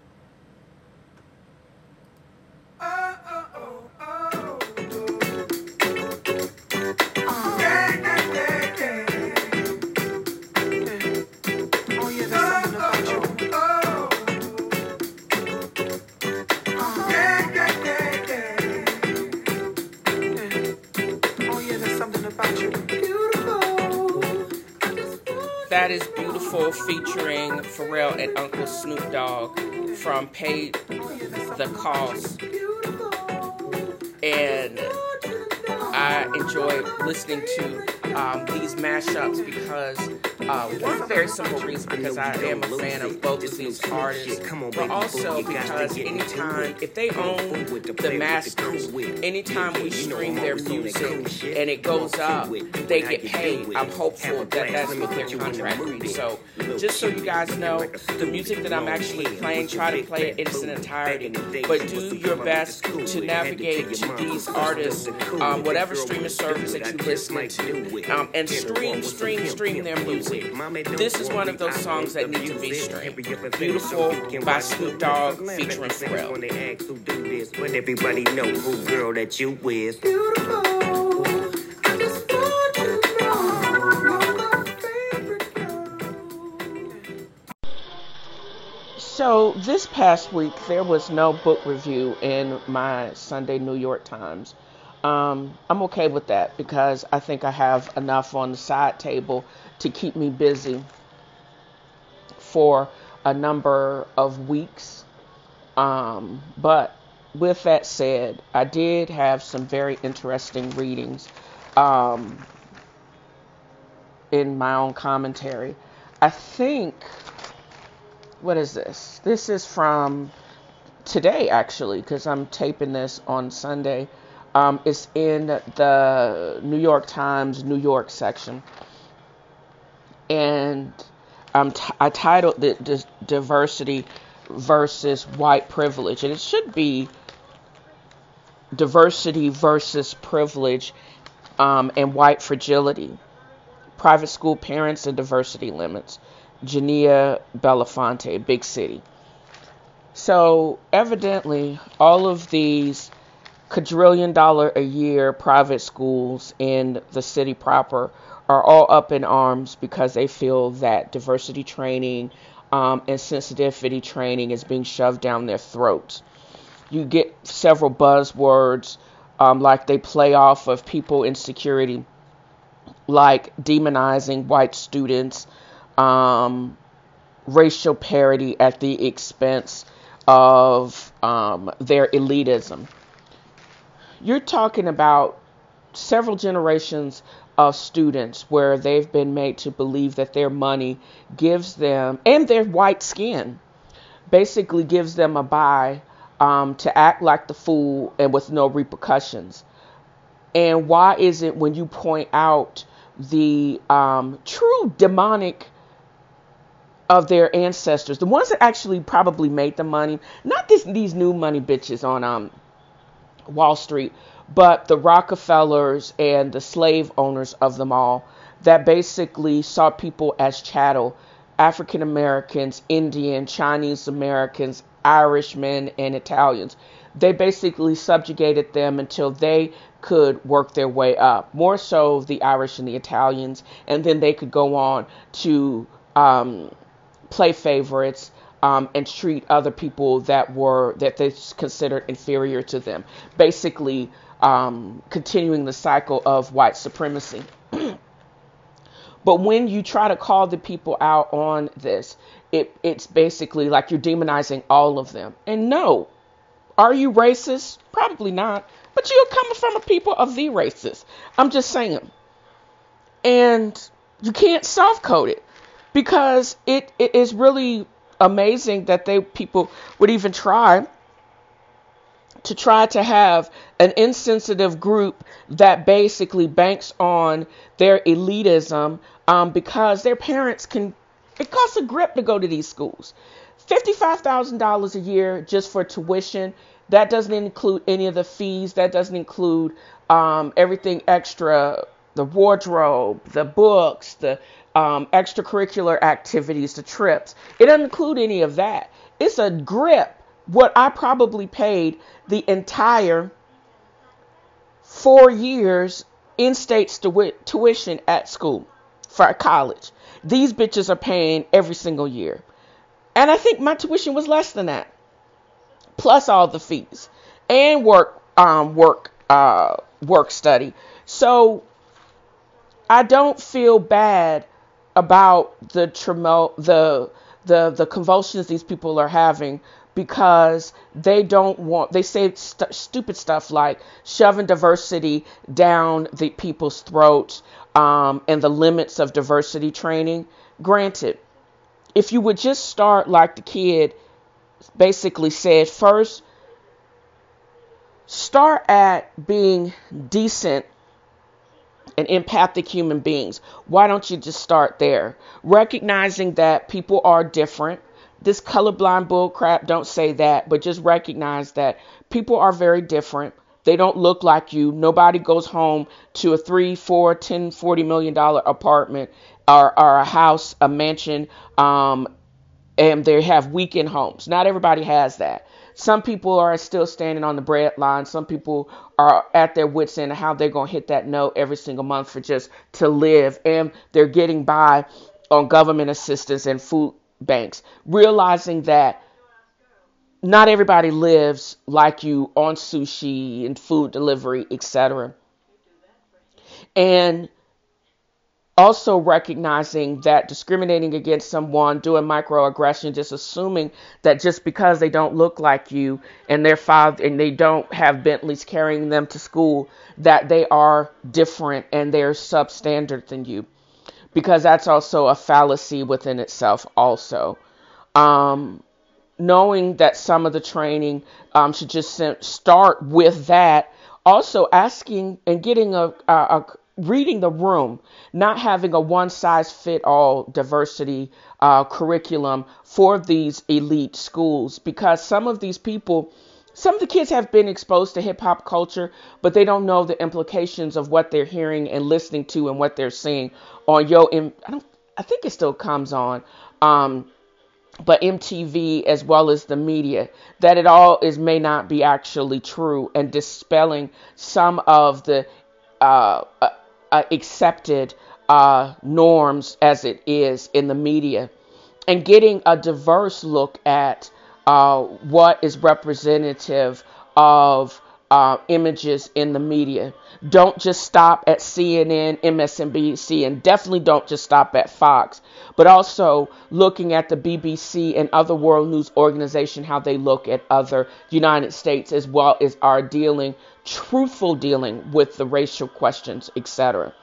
That is Beautiful featuring Pharrell and Uncle Snoop Dogg from Pay the Cost. And I enjoy listening to these mashups because one very simple reason, because I am a fan of both of these artists, but also because anytime, if they own the masters, anytime we stream their music and it goes up, they get paid. I'm hopeful that that's what their contract reads. So just so you guys know, the music that I'm actually playing, try to play it in its entirety, but do your best to navigate to these artists, whatever whatever streaming service that you listen to, and stream their music. This is one of those songs that need to be streamed. Beautiful by Snoop Dogg featuring Pharrell. But everybody know who girl that you with. So this past week, there was no book review in my Sunday New York Times. I'm okay with that because I think I have enough on the side table to keep me busy for a number of weeks. But with that said, I did have some very interesting readings in my own commentary. I think, what is this? This is from today, actually, because I'm taping this on Sunday. It's in the New York Times New York section. And I titled it Diversity versus White Privilege. And it should be Diversity versus Privilege and White Fragility. Private School Parents and Diversity Limits. Jania Belafonte, Big City. So evidently, all of these quadrillion-dollar-a-year private schools in the city proper are all up in arms because they feel that diversity training and sensitivity training is being shoved down their throats. You get several buzzwords like they play off of people in security, like demonizing white students, racial parity at the expense of their elitism. You're talking about several generations of students where they've been made to believe that their money gives them, and their white skin, basically gives them a buy to act like the fool and with no repercussions. And why is it when you point out the true demonic of their ancestors, the ones that actually probably made the money, not these new money bitches on Wall Street, but the Rockefellers and the slave owners of them all, that basically saw people as chattel, African Americans, Indian, Chinese Americans, Irishmen, and Italians. They basically subjugated them until they could work their way up, more so the Irish and the Italians, and then they could go on to play favorites and treat other people that they considered inferior to them, basically continuing the cycle of white supremacy. But when you try to call the people out on this, it's basically like you're demonizing all of them. And no, are you racist? Probably not. But you're coming from a people of the races. I'm just saying. And you can't soft-code it, because it is really amazing that people would even try to have an insensitive group that basically banks on their elitism because their parents it costs a grip to go to these schools. $55,000 a year just for tuition. That doesn't include any of the fees. That doesn't include everything extra, the wardrobe, the books, the extracurricular activities, the trips. It doesn't include any of that. It's a grip. What I probably paid the entire 4 years in-state tuition at school for college. These bitches are paying every single year. And I think my tuition was less than that, plus all the fees and work study. So I don't feel bad about the convulsions these people are having, because they say stupid stuff like shoving diversity down the people's throats and the limits of diversity training. Granted, if you would just start like the kid basically said, first, start at being decent and empathic human beings. Why don't you just start there? Recognizing that people are different. This colorblind bull crap, don't say that, but just recognize that people are very different. They don't look like you. Nobody goes home to a 3, 4, 10, $40 million apartment or a house, a mansion, and they have weekend homes. Not everybody has that. Some people are still standing on the bread line. Some people are at their wits' end of how they're going to hit that note every single month for just to live. And they're getting by on government assistance and food banks, realizing that not everybody lives like you on sushi and food delivery, etc. And also recognizing that discriminating against someone, doing microaggression, just assuming that just because they don't look like you and their father and they don't have Bentleys carrying them to school, that they are different and they're substandard than you, because that's also a fallacy within itself. Also, knowing that some of the training should just start with that. Also asking and getting a reading the room, not having a one-size-fit-all diversity curriculum for these elite schools, because some of these people, some of the kids have been exposed to hip-hop culture, but they don't know the implications of what they're hearing and listening to and what they're seeing on I think it still comes on, but MTV as well as the media, that it all may not be actually true, and dispelling some of the accepted norms as it is in the media, and getting a diverse look at what is representative of images in the media. Don't just stop at CNN, MSNBC, and definitely don't just stop at Fox, but also looking at the BBC and other world news organization, how they look at other United States, as well as our truthful dealing with the racial questions, etc.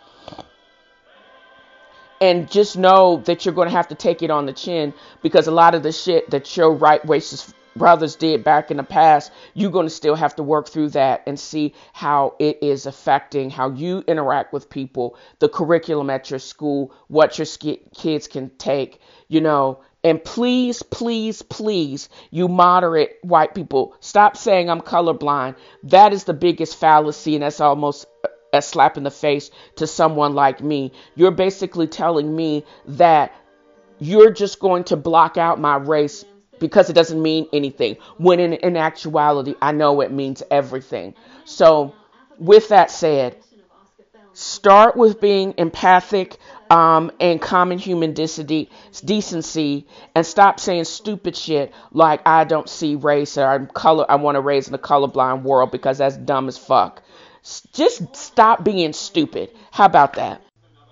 And just know that you're going to have to take it on the chin, because a lot of the shit that your right racist brothers did back in the past, you're going to still have to work through that and see how it is affecting how you interact with people, the curriculum at your school, what your kids can take, And please, please, please, you moderate white people, stop saying I'm colorblind. That is the biggest fallacy, and that's almost a slap in the face to someone like me. You're basically telling me that you're just going to block out my race because it doesn't mean anything, when in actuality, I know it means everything. So with that said, start with being empathic and common human decency, and stop saying stupid shit like I don't see race, or I want to raise in a colorblind world, because that's dumb as fuck. Just stop being stupid. How about that?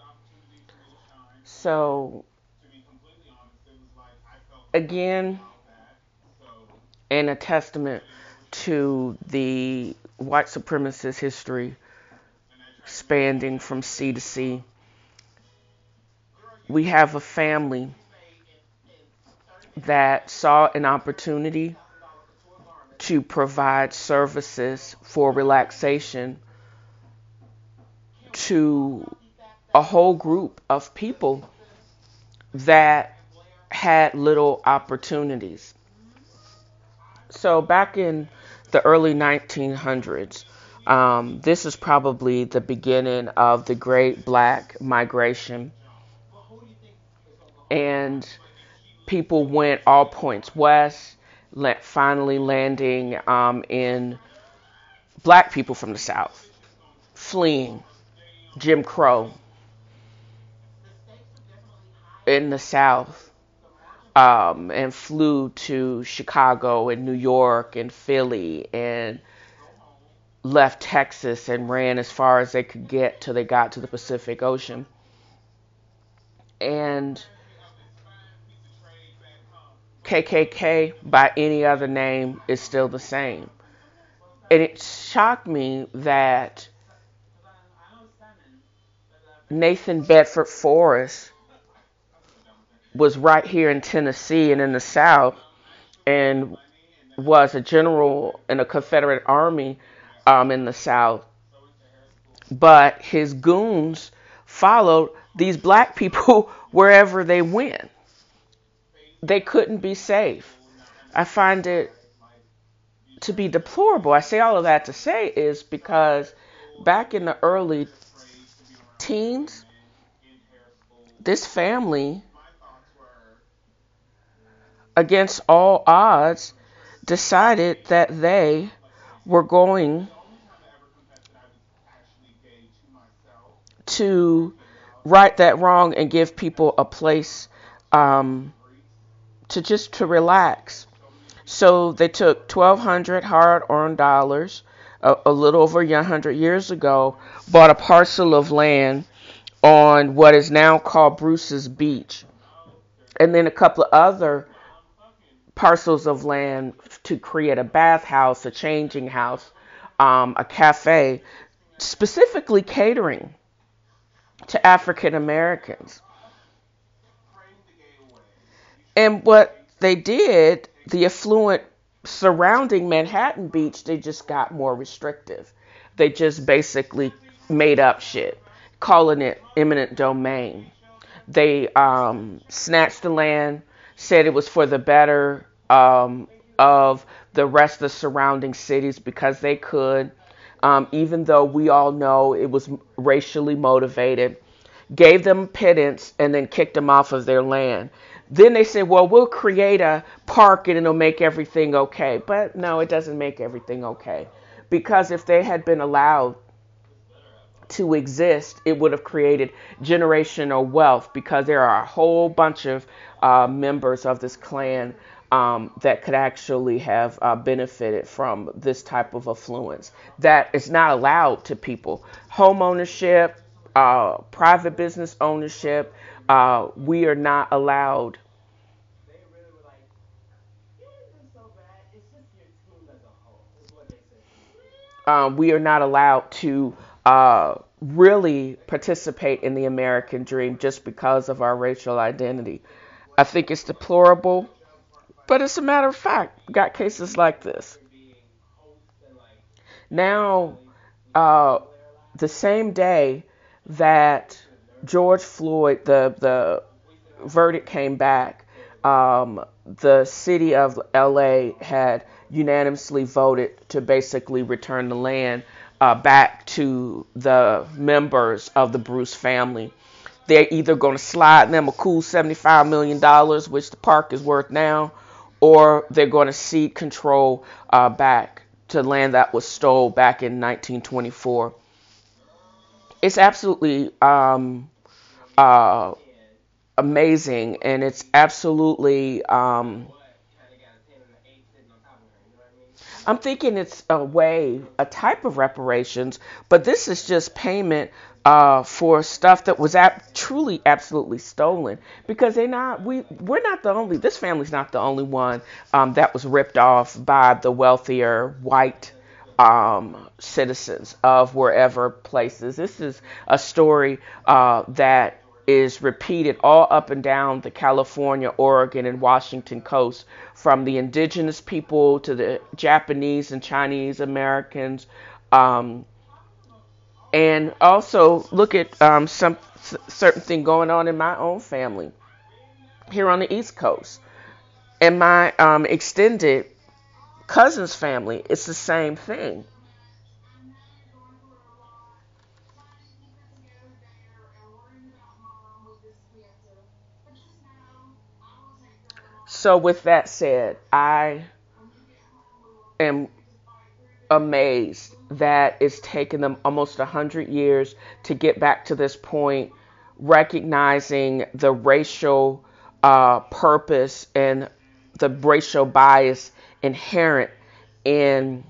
So, again, and a testament to the white supremacist history spanning from sea to sea. We have a family that saw an opportunity to provide services for relaxation to a whole group of people that had little opportunities. So back in the early 1900s, this is probably the beginning of the Great Black Migration, and people went all points west, finally landing in black people from the South, fleeing Jim Crow in the South, and flew to Chicago and New York and Philly, and left Texas and ran as far as they could get till they got to the Pacific Ocean. And KKK, by any other name, is still the same. And it shocked me that Nathan Bedford Forrest was right here in Tennessee and in the South, and was a general in a Confederate army in the South. But his goons followed these black people wherever they went. They couldn't be safe. I find it to be deplorable. I say all of that to say is because back in the early teens, this family, against all odds, decided that they were going to right that wrong and give people a place to relax. So they took 1,200 hard-earned dollars a little over 100 years ago, bought a parcel of land on what is now called Bruce's Beach, and then a couple of other parcels of land to create a bathhouse, a changing house, a cafe, specifically catering to African Americans. And what they did, the affluent surrounding Manhattan Beach, they just got more restrictive. They just basically made up shit, calling it eminent domain. They snatched the land, said it was for the better of the rest of the surrounding cities because they could, even though we all know it was racially motivated, gave them pittance, and then kicked them off of their land. Then they said, well, we'll create a park and it'll make everything okay. But no, it doesn't make everything okay. Because if they had been allowed to exist, it would have created generational wealth, because there are a whole bunch of members of this clan that could actually have benefited from this type of affluence that is not allowed to people. Home ownership, private business ownership, we are not allowed. We are not allowed to really participate in the American dream just because of our racial identity. I think it's deplorable, but it's a matter of fact. We got cases like this. Now, the same day that George Floyd, the verdict came back, the city of LA had unanimously voted to basically return the land back to the members of the Bruce family. They're either going to slide them a cool $75 million, which the park is worth now, or they're going to cede control back to land that was stole back in 1924. It's absolutely amazing, and it's absolutely I'm thinking it's a type of reparations, but this is just payment for stuff that was truly absolutely stolen, because we're not the only, this family's not the only one that was ripped off by the wealthier white citizens of wherever places. This is a story that is repeated all up and down the California, Oregon, and Washington coast, from the indigenous people to the Japanese and Chinese Americans. And also look at some certain thing going on in my own family here on the East Coast. And my extended cousin's family, it's the same thing. So with that said, I am amazed that it's taken them almost 100 years to get back to this point, recognizing the racial purpose and the racial bias inherent in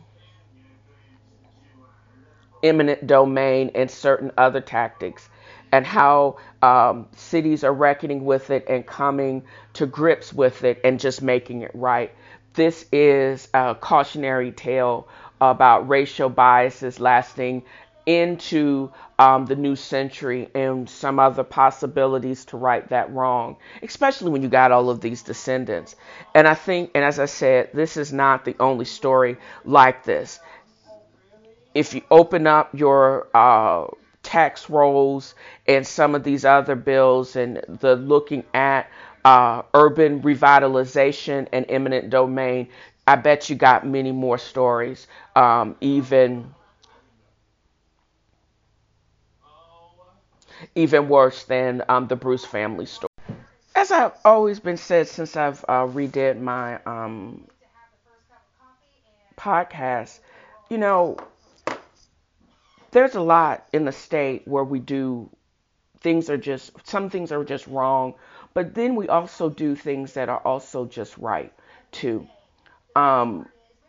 eminent domain and certain other tactics, and how cities are reckoning with it and coming to grips with it and just making it right. This is a cautionary tale about racial biases lasting into the new century, and some other possibilities to right that wrong, especially when you got all of these descendants. And I think, and as I said, this is not the only story like this. If you open up your tax rolls and some of these other bills, and looking at urban revitalization and eminent domain, I bet you got many more stories, even worse than the Bruce family story. As I've always been said since I've redid my podcast, you know, there's a lot in the state where we do some things are just wrong, but then we also do things that are also just right too. Um,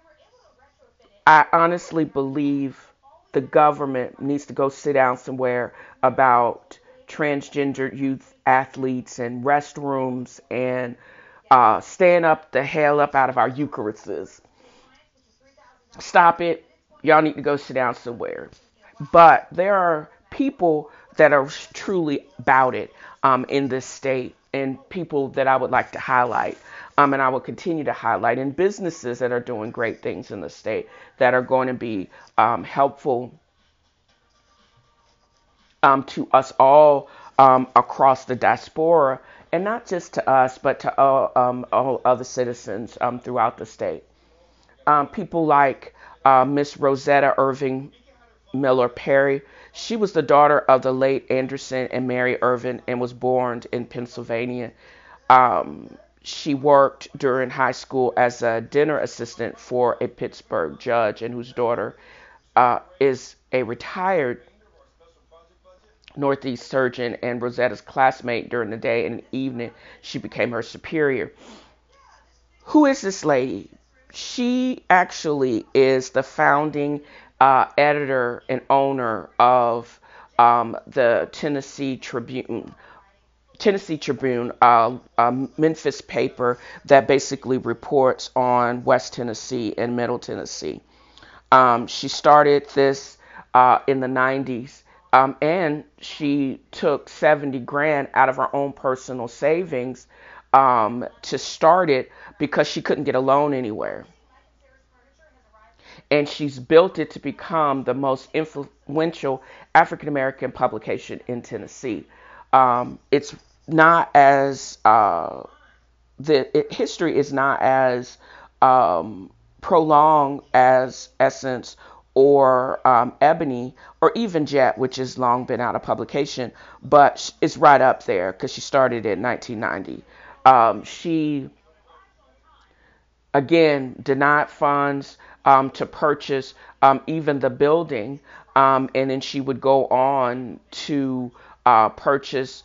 I honestly believe the government needs to go sit down somewhere about transgender youth athletes and restrooms and stand up the hell up out of our Eucharists. Stop it. Y'all need to go sit down somewhere. But there are people that are truly about it in this state, and people that I would like to highlight, and I will continue to highlight, and businesses that are doing great things in the state that are going to be helpful to us all across the diaspora, and not just to us, but to all other citizens throughout the state. People like Miss Rosetta Irving Miller Perry. She was the daughter of the late Anderson and Mary Irving and was born in Pennsylvania. She worked during high school as a dinner assistant for a Pittsburgh judge, and whose daughter is a retired Northeast surgeon and Rosetta's classmate during the day, and in the evening she became her superior. Who is this lady? She actually is the founding editor and owner of the Tennessee Tribune, a Memphis paper that basically reports on West Tennessee and Middle Tennessee. She started this in the 90s, and she took 70 grand out of her own personal savings to start it because she couldn't get a loan anywhere. And she's built it to become the most influential African American publication in Tennessee. It's not as history is not as prolonged as Essence or Ebony or even Jet, which has long been out of publication, but it's right up there because she started in 1990. She again denied funds to purchase even the building, and then she would go on to purchase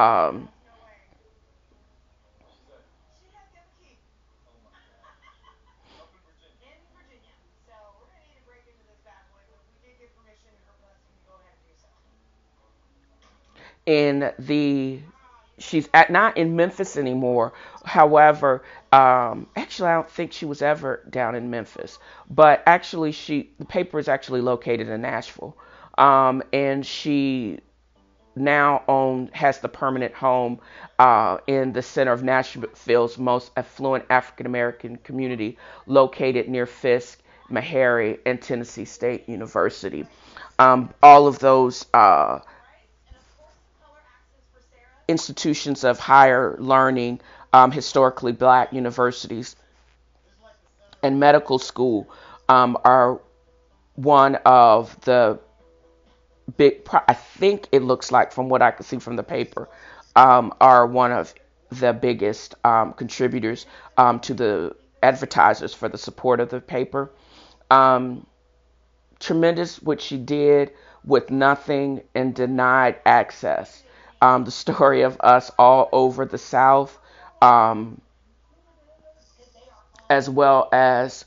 in the she's not in Memphis anymore. However, actually I don't think she was ever down in Memphis, but actually the paper is actually located in Nashville, and she now has the permanent home in the center of Nashville's most affluent African American community, located near Fisk, Meharry, and Tennessee State University. All of those institutions of higher learning, historically black universities, and medical school are one of the I think it looks like, from what I can see from the paper, are one of the biggest contributors to the advertisers for the support of the paper. Tremendous what she did with nothing and denied access. The story of us all over the South, as well as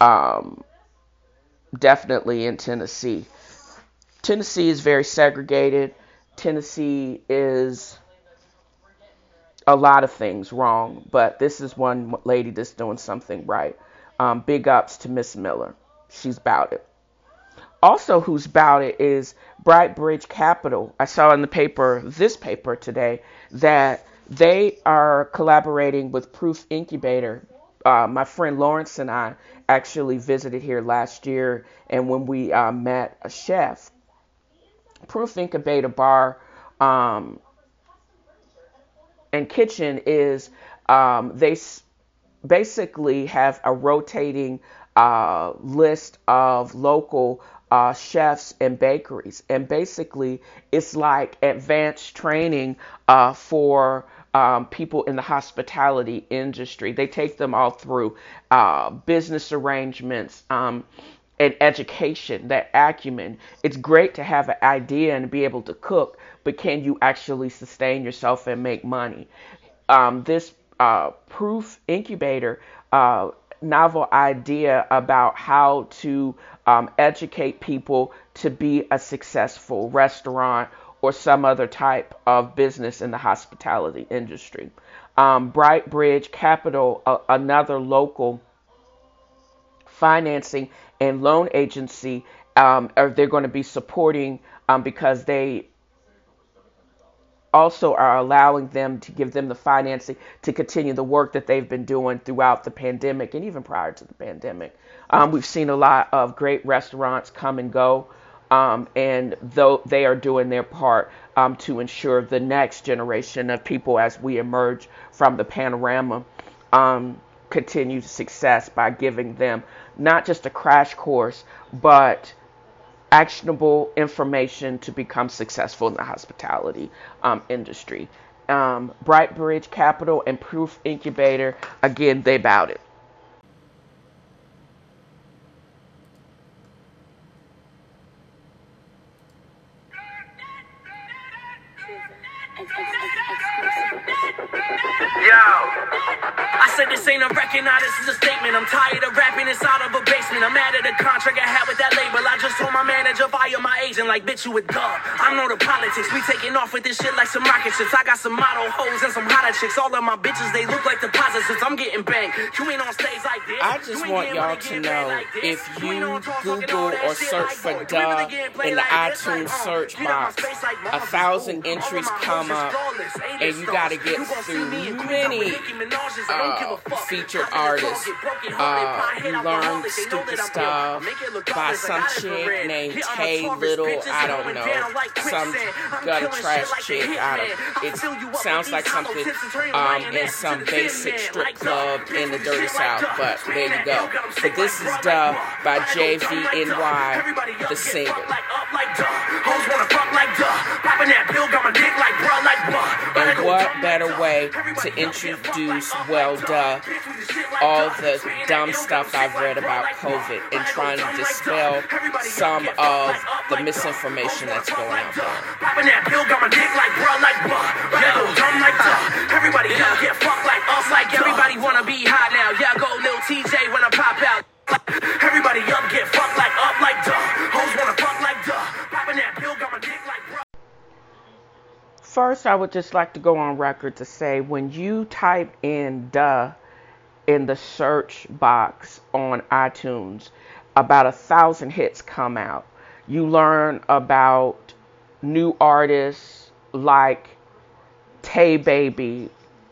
definitely in Tennessee. Tennessee is very segregated. Tennessee is a lot of things wrong, but this is one lady that's doing something right. Big ups to Miss Miller. She's about it. Also, who's about it is Bright Bridge Capital. I saw in the paper, this paper today, that they are collaborating with Proof Incubator. My friend Lawrence and I actually visited here last year, and when we met a chef, Proof Incubator Bar and Kitchen is they basically have a rotating list of local chefs and bakeries. And basically, it's like advanced training for people in the hospitality industry. They take them all through business arrangements and education, that acumen. It's great to have an idea and be able to cook, but can you actually sustain yourself and make money? This Proof Incubator novel idea about how to educate people to be a successful restaurant or some other type of business in the hospitality industry. Bright Bridge Capital, another local financing and loan agency, they're going to be supporting because they also are allowing them to give them the financing to continue the work that they've been doing throughout the pandemic and even prior to the pandemic. We've seen a lot of great restaurants come and go, and though they are doing their part to ensure the next generation of people as we emerge from the panorama continue success by giving them not just a crash course, but actionable information to become successful in the hospitality industry. Bright Bridge Capital and Proof Incubator, again, they bout it. I said this ain't a record, now this is a statement. I'm tired of rapping inside of a basement. I'm mad at the contract I had with that label. I just told my manager, fire my agent, like, bitch, you a dub. I know the politics, we taking off with this shit like some rocket ships. I got some model hoes and some hotter chicks. All of my bitches, they look like deposits since I'm getting banged. You ain't on stage like this. I just want y'all to know, if you Google or search for Duh in the iTunes search box, 1,000 entries come up, and you gotta get through many featured artists. You learn stupid stuff by some chick named Tay Little, I don't know, some gutter trash chick, it sounds like something in some basic strip club in the dirty south, but there you go. But this is Duh by JVNY, the singer. And what better way to introduce Well Duh, all the dumb stuff I've read about COVID and trying to dispel some of the misinformation that's going out there. Everybody get fucked like us, like everybody wanna be hot now. Yeah, go Lil TJ when I pop out. Everybody up, get fucked like up like duh. Hoes wanna fuck like duh. Popping that pill, got my dick like bruh. First, I would just like to go on record to say, when you type in Duh in the search box on iTunes, about 1,000 hits come out. You learn about new artists like Tay Baby,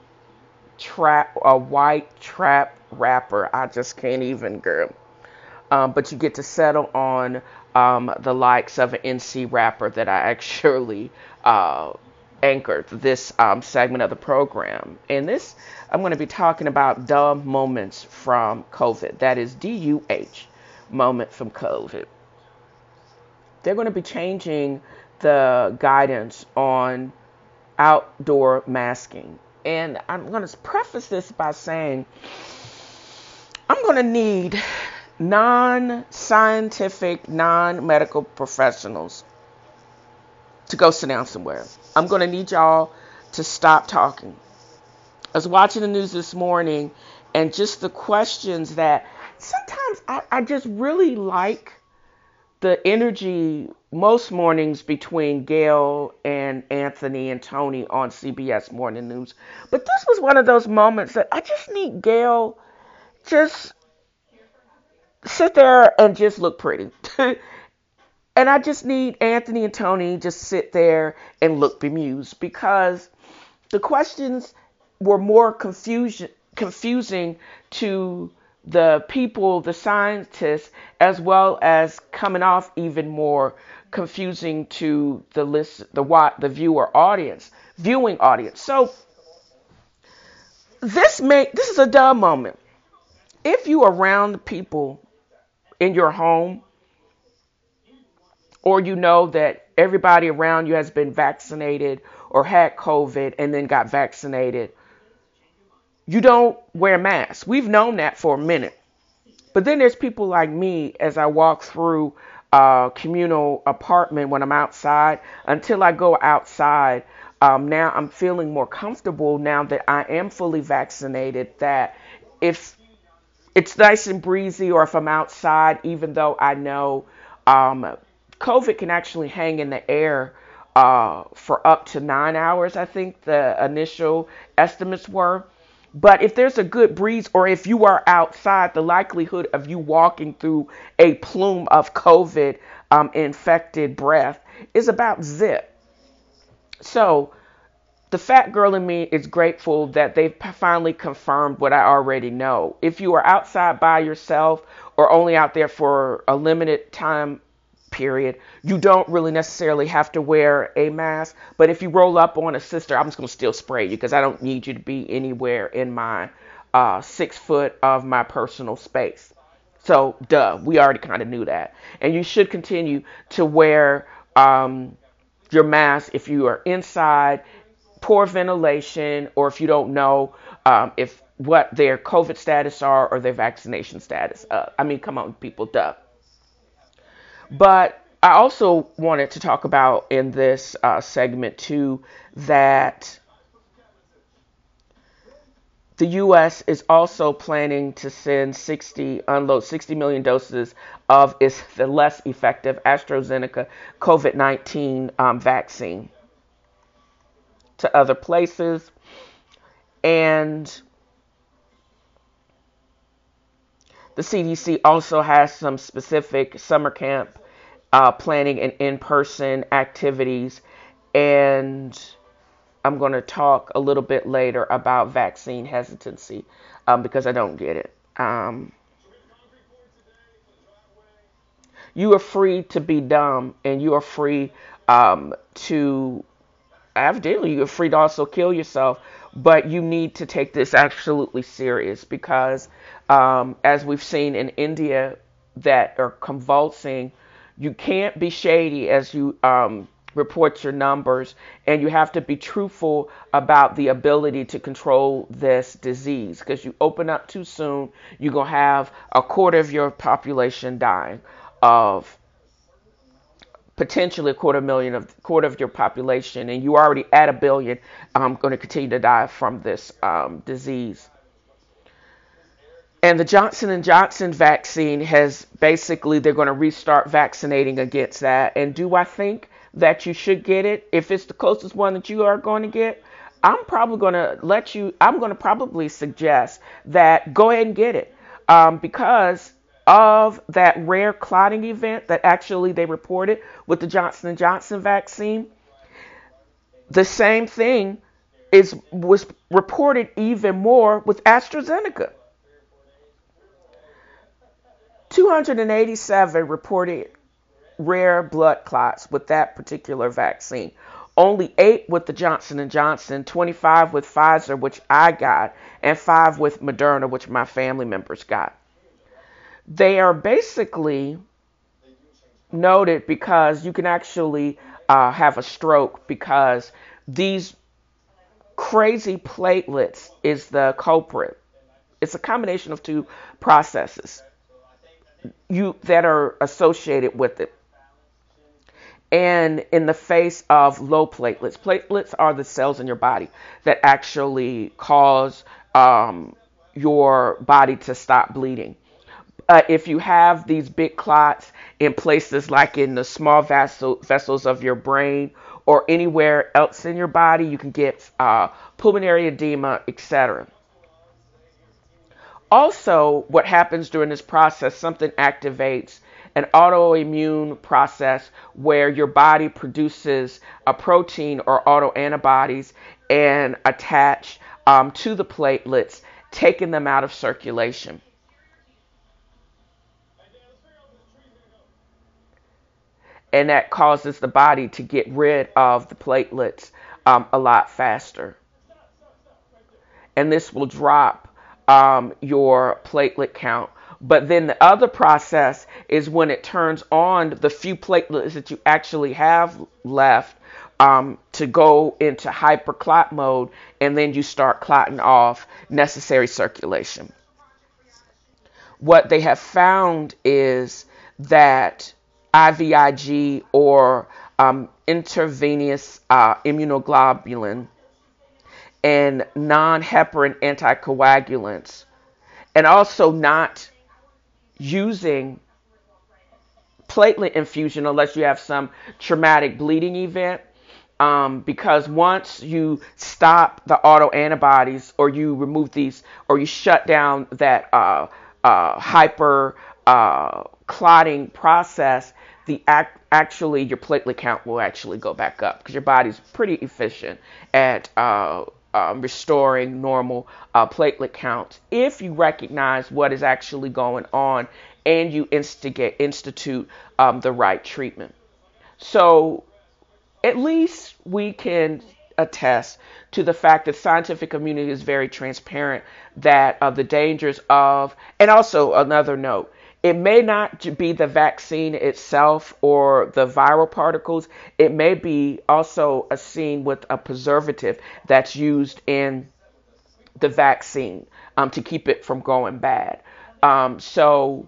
a white trap rapper. I just can't even, girl. But you get to settle on the likes of an NC rapper that I actually anchored this segment of the program. And this, I'm going to be talking about Duh moments from COVID. That is DUH, moment from COVID. They're going to be changing the guidance on outdoor masking. And I'm going to preface this by saying I'm going to need non-scientific, non-medical professionals to go sit down somewhere. I'm going to need y'all to stop talking. I was watching the news this morning, and just the questions that sometimes I just really like the energy most mornings between Gail and Anthony and Tony on CBS Morning News. But this was one of those moments that I just need Gail just sit there and just look pretty. And I just need Anthony and Tony just sit there and look bemused, because the questions were more confusing to the people, the scientists, as well as coming off even more confusing to the viewing audience. So this is a dumb moment. If you are around people in your home, or you know that everybody around you has been vaccinated or had COVID and then got vaccinated, you don't wear masks. We've known that for a minute. But then there's people like me as I walk through a communal apartment when I'm outside. Until I go outside, now I'm feeling more comfortable now that I am fully vaccinated, that if it's nice and breezy or if I'm outside, even though I know COVID can actually hang in the air for up to 9 hours, I think the initial estimates were. But if there's a good breeze or if you are outside, the likelihood of you walking through a plume of COVID infected breath is about zip. So the fat girl in me is grateful that they've finally confirmed what I already know. If you are outside by yourself or only out there for a limited time period, you don't really necessarily have to wear a mask. But if you roll up on a sister, I'm just going to still spray you because I don't need you to be anywhere in my 6 foot of my personal space. So, duh, we already kind of knew that. And you should continue to wear your mask if you are inside, poor ventilation, or if you don't know if what their COVID status are or their vaccination status. I mean, come on, people, duh. But I also wanted to talk about in this segment too that the U.S. is also planning to unload 60 million doses of the less effective AstraZeneca COVID-19 vaccine to other places. And the CDC also has some specific summer camp planning and in-person activities. And I'm going to talk a little bit later about vaccine hesitancy because I don't get it. You are free to be dumb, and you are free evidently you're free to also kill yourself, but you need to take this absolutely serious because as we've seen in India that are convulsing, you can't be shady as you report your numbers, and you have to be truthful about the ability to control this disease, because you open up too soon, you're going to have a quarter of your population dying of potentially a quarter of your population, and you're already at 1 billion going to continue to die from this disease. And the Johnson & Johnson vaccine has basically, they're going to restart vaccinating against that. And do I think that you should get it? If it's the closest one that you are going to get, I'm going to probably suggest that go ahead and get it because of that rare clotting event that actually they reported with the Johnson & Johnson vaccine. The same thing was reported even more with AstraZeneca. 287 reported rare blood clots with that particular vaccine. Only 8 with the Johnson & Johnson, 25 with Pfizer, which I got, and 5 with Moderna, which my family members got. They are basically noted because you can actually have a stroke because these crazy platelets is the culprit. It's a combination of two processes that are associated with it. And in the face of low platelets are the cells in your body that actually cause your body to stop bleeding. If you have these big clots in places like in the small vessels of your brain or anywhere else in your body, you can get pulmonary edema, etc. Also, what happens during this process, something activates an autoimmune process where your body produces a protein or autoantibodies and attach to the platelets, taking them out of circulation. And that causes the body to get rid of the platelets a lot faster. And this will drop your platelet count. But then the other process is when it turns on the few platelets that you actually have left to go into hyperclot mode, and then you start clotting off necessary circulation. What they have found is that IVIG, or intravenous immunoglobulin, and non-heparin anticoagulants, and also not using platelet infusion unless you have some traumatic bleeding event, because once you stop the autoantibodies, or you remove these, or you shut down that hyper clotting process, actually your platelet count will actually go back up, because your body's pretty efficient at restoring normal platelet counts if you recognize what is actually going on and you institute the right treatment. So at least we can attest to the fact that scientific community is very transparent, that the dangers of, and also another note, it may not be the vaccine itself or the viral particles. It may be also a scene with a preservative that's used in the vaccine to keep it from going bad. So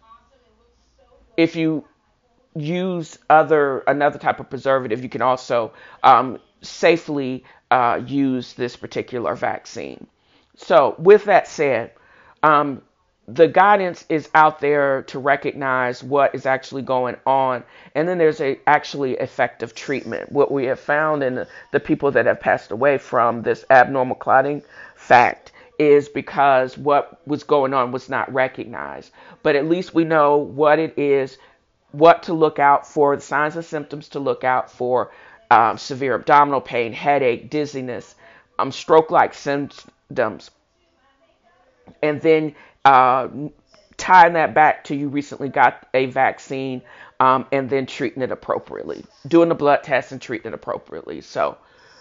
if you use another type of preservative, you can also safely use this particular vaccine. So with that said, the guidance is out there to recognize what is actually going on, and then there's actually effective treatment. What we have found in the people that have passed away from this abnormal clotting fact is because what was going on was not recognized. But at least we know what it is, what to look out for, the signs and symptoms to look out for: severe abdominal pain, headache, dizziness, stroke-like symptoms, and then tying that back to you recently got a vaccine, and then treating it appropriately, doing the blood test and treating it appropriately. So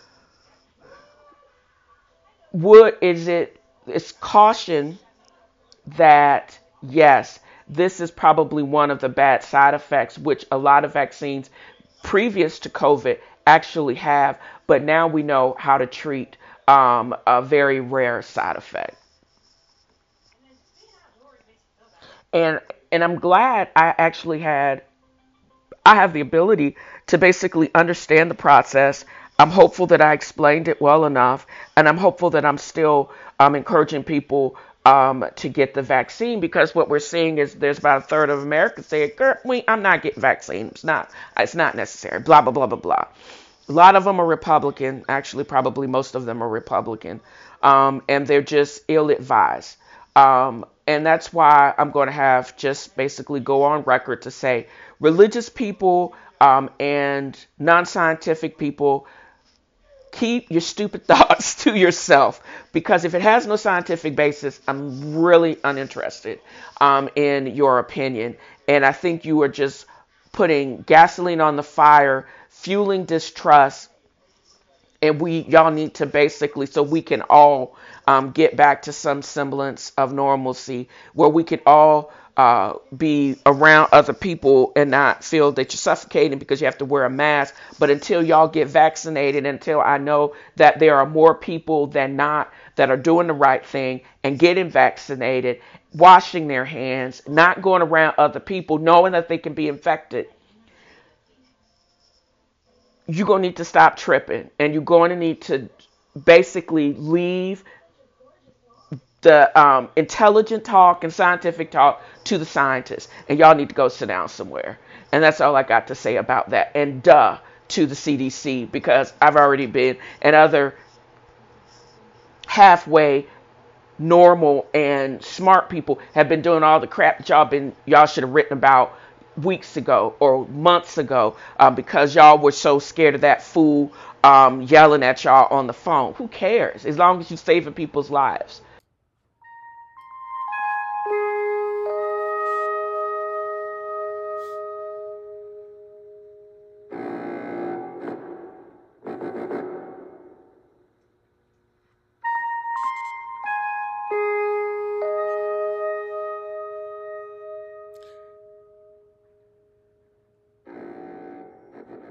it's caution that, yes, this is probably one of the bad side effects, which a lot of vaccines previous to COVID actually have, but now we know how to treat a very rare side effect. And I'm glad I have the ability to basically understand the process. I'm hopeful that I explained it well enough, and I'm hopeful that I'm still encouraging people to get the vaccine, because what we're seeing is there's about a third of Americans saying, I'm not getting vaccine. It's not necessary, blah, blah, blah, blah, blah. A lot of them are Republican. Actually, probably most of them are Republican, and they're just ill-advised. And that's why I'm going to have just basically go on record to say religious people and non-scientific people, keep your stupid thoughts to yourself, because if it has no scientific basis, I'm really uninterested in your opinion. And I think you are just putting gasoline on the fire, fueling distrust. And y'all need to basically, so we can all get back to some semblance of normalcy, where we can all be around other people and not feel that you're suffocating because you have to wear a mask. But until y'all get vaccinated, until I know that there are more people than not that are doing the right thing and getting vaccinated, washing their hands, not going around other people, knowing that they can be infected, you're going to need to stop tripping, and you're going to need to basically leave the intelligent talk and scientific talk to the scientists, and y'all need to go sit down somewhere. And that's all I got to say about that. And to the CDC, because I've already been, and other halfway normal and smart people have been doing all the crap that y'all should have written about weeks ago or months ago, because y'all were so scared of that fool yelling at y'all on the phone. Who cares? As long as you're saving people's lives.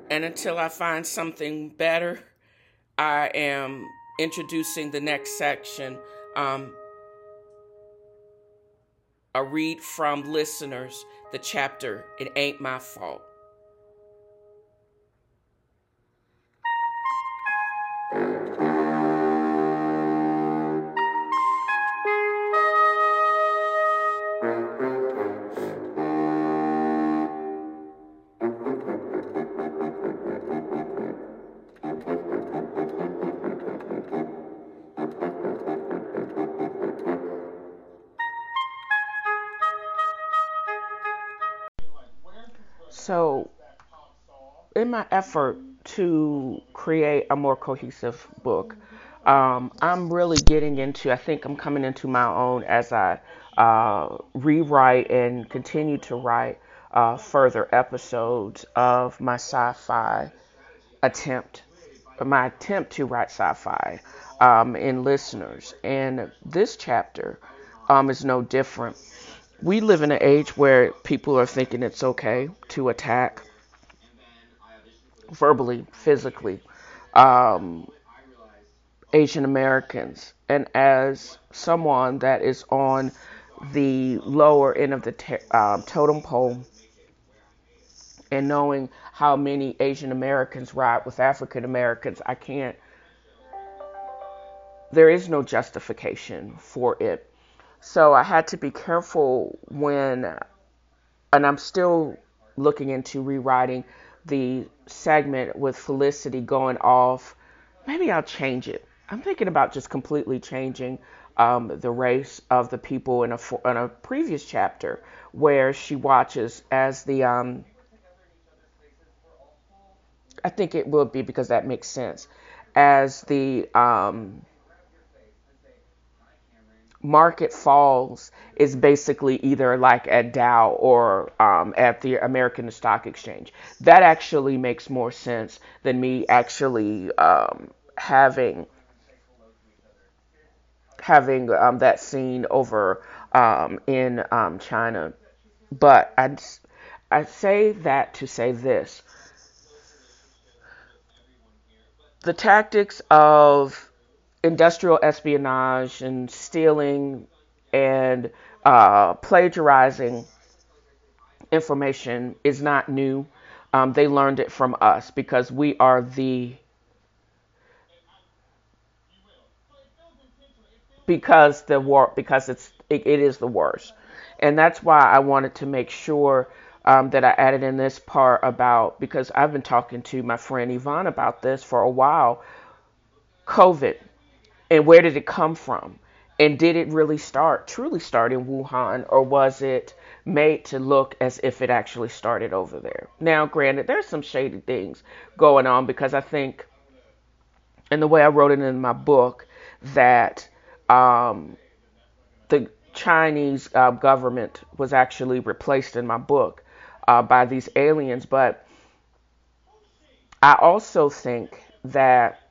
And until I find something better, I am introducing the next section, a read from listeners, the chapter, It Ain't My Fault. So, in my effort to create a more cohesive book, I'm really getting into, I think I'm coming into my own as I rewrite and continue to write further episodes of my sci-fi attempt, my attempt to write sci-fi in listeners. And this chapter is no different. We live in an age where people are thinking it's okay to attack verbally, physically, Asian Americans. And as someone that is on the lower end of the totem pole, and knowing how many Asian Americans ride with African Americans, there is no justification for it. So I had to be careful and I'm still looking into rewriting the segment with Felicity going off. Maybe I'll change it. I'm thinking about just completely changing the race of the people in a previous chapter where she watches as the, I think it will be because that makes sense, as the market falls is basically either like at Dow or at the American Stock Exchange. That actually makes more sense than me actually having that scene over in China. But I say that to say this. The tactics of industrial espionage and stealing and plagiarizing information is not new. They learned it from us because we are because it is the worst. And that's why I wanted to make sure that I added in this part about, because I've been talking to my friend Yvonne about this for a while, COVID. And where did it come from? And did it really truly start in Wuhan, or was it made to look as if it actually started over there? Now, granted, there's some shady things going on because I think, and the way I wrote it in my book, that the Chinese government was actually replaced in my book by these aliens. But I also think that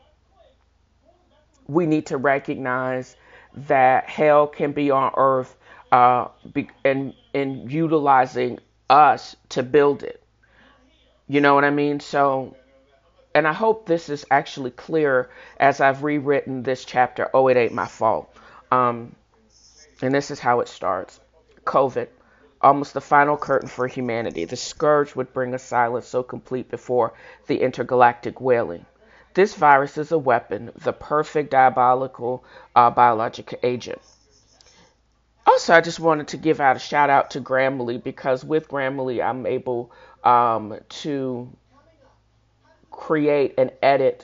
we need to recognize that hell can be on earth and utilizing us to build it. You know what I mean? So, and I hope this is actually clear as I've rewritten this chapter, Oh, It Ain't My Fault. And this is how it starts. COVID, almost the final curtain for humanity. The scourge would bring a silence so complete before the intergalactic wailing. This virus is a weapon, the perfect diabolical biological agent. Also, I just wanted to give out a shout out to Grammarly, because with Grammarly, I'm able to create and edit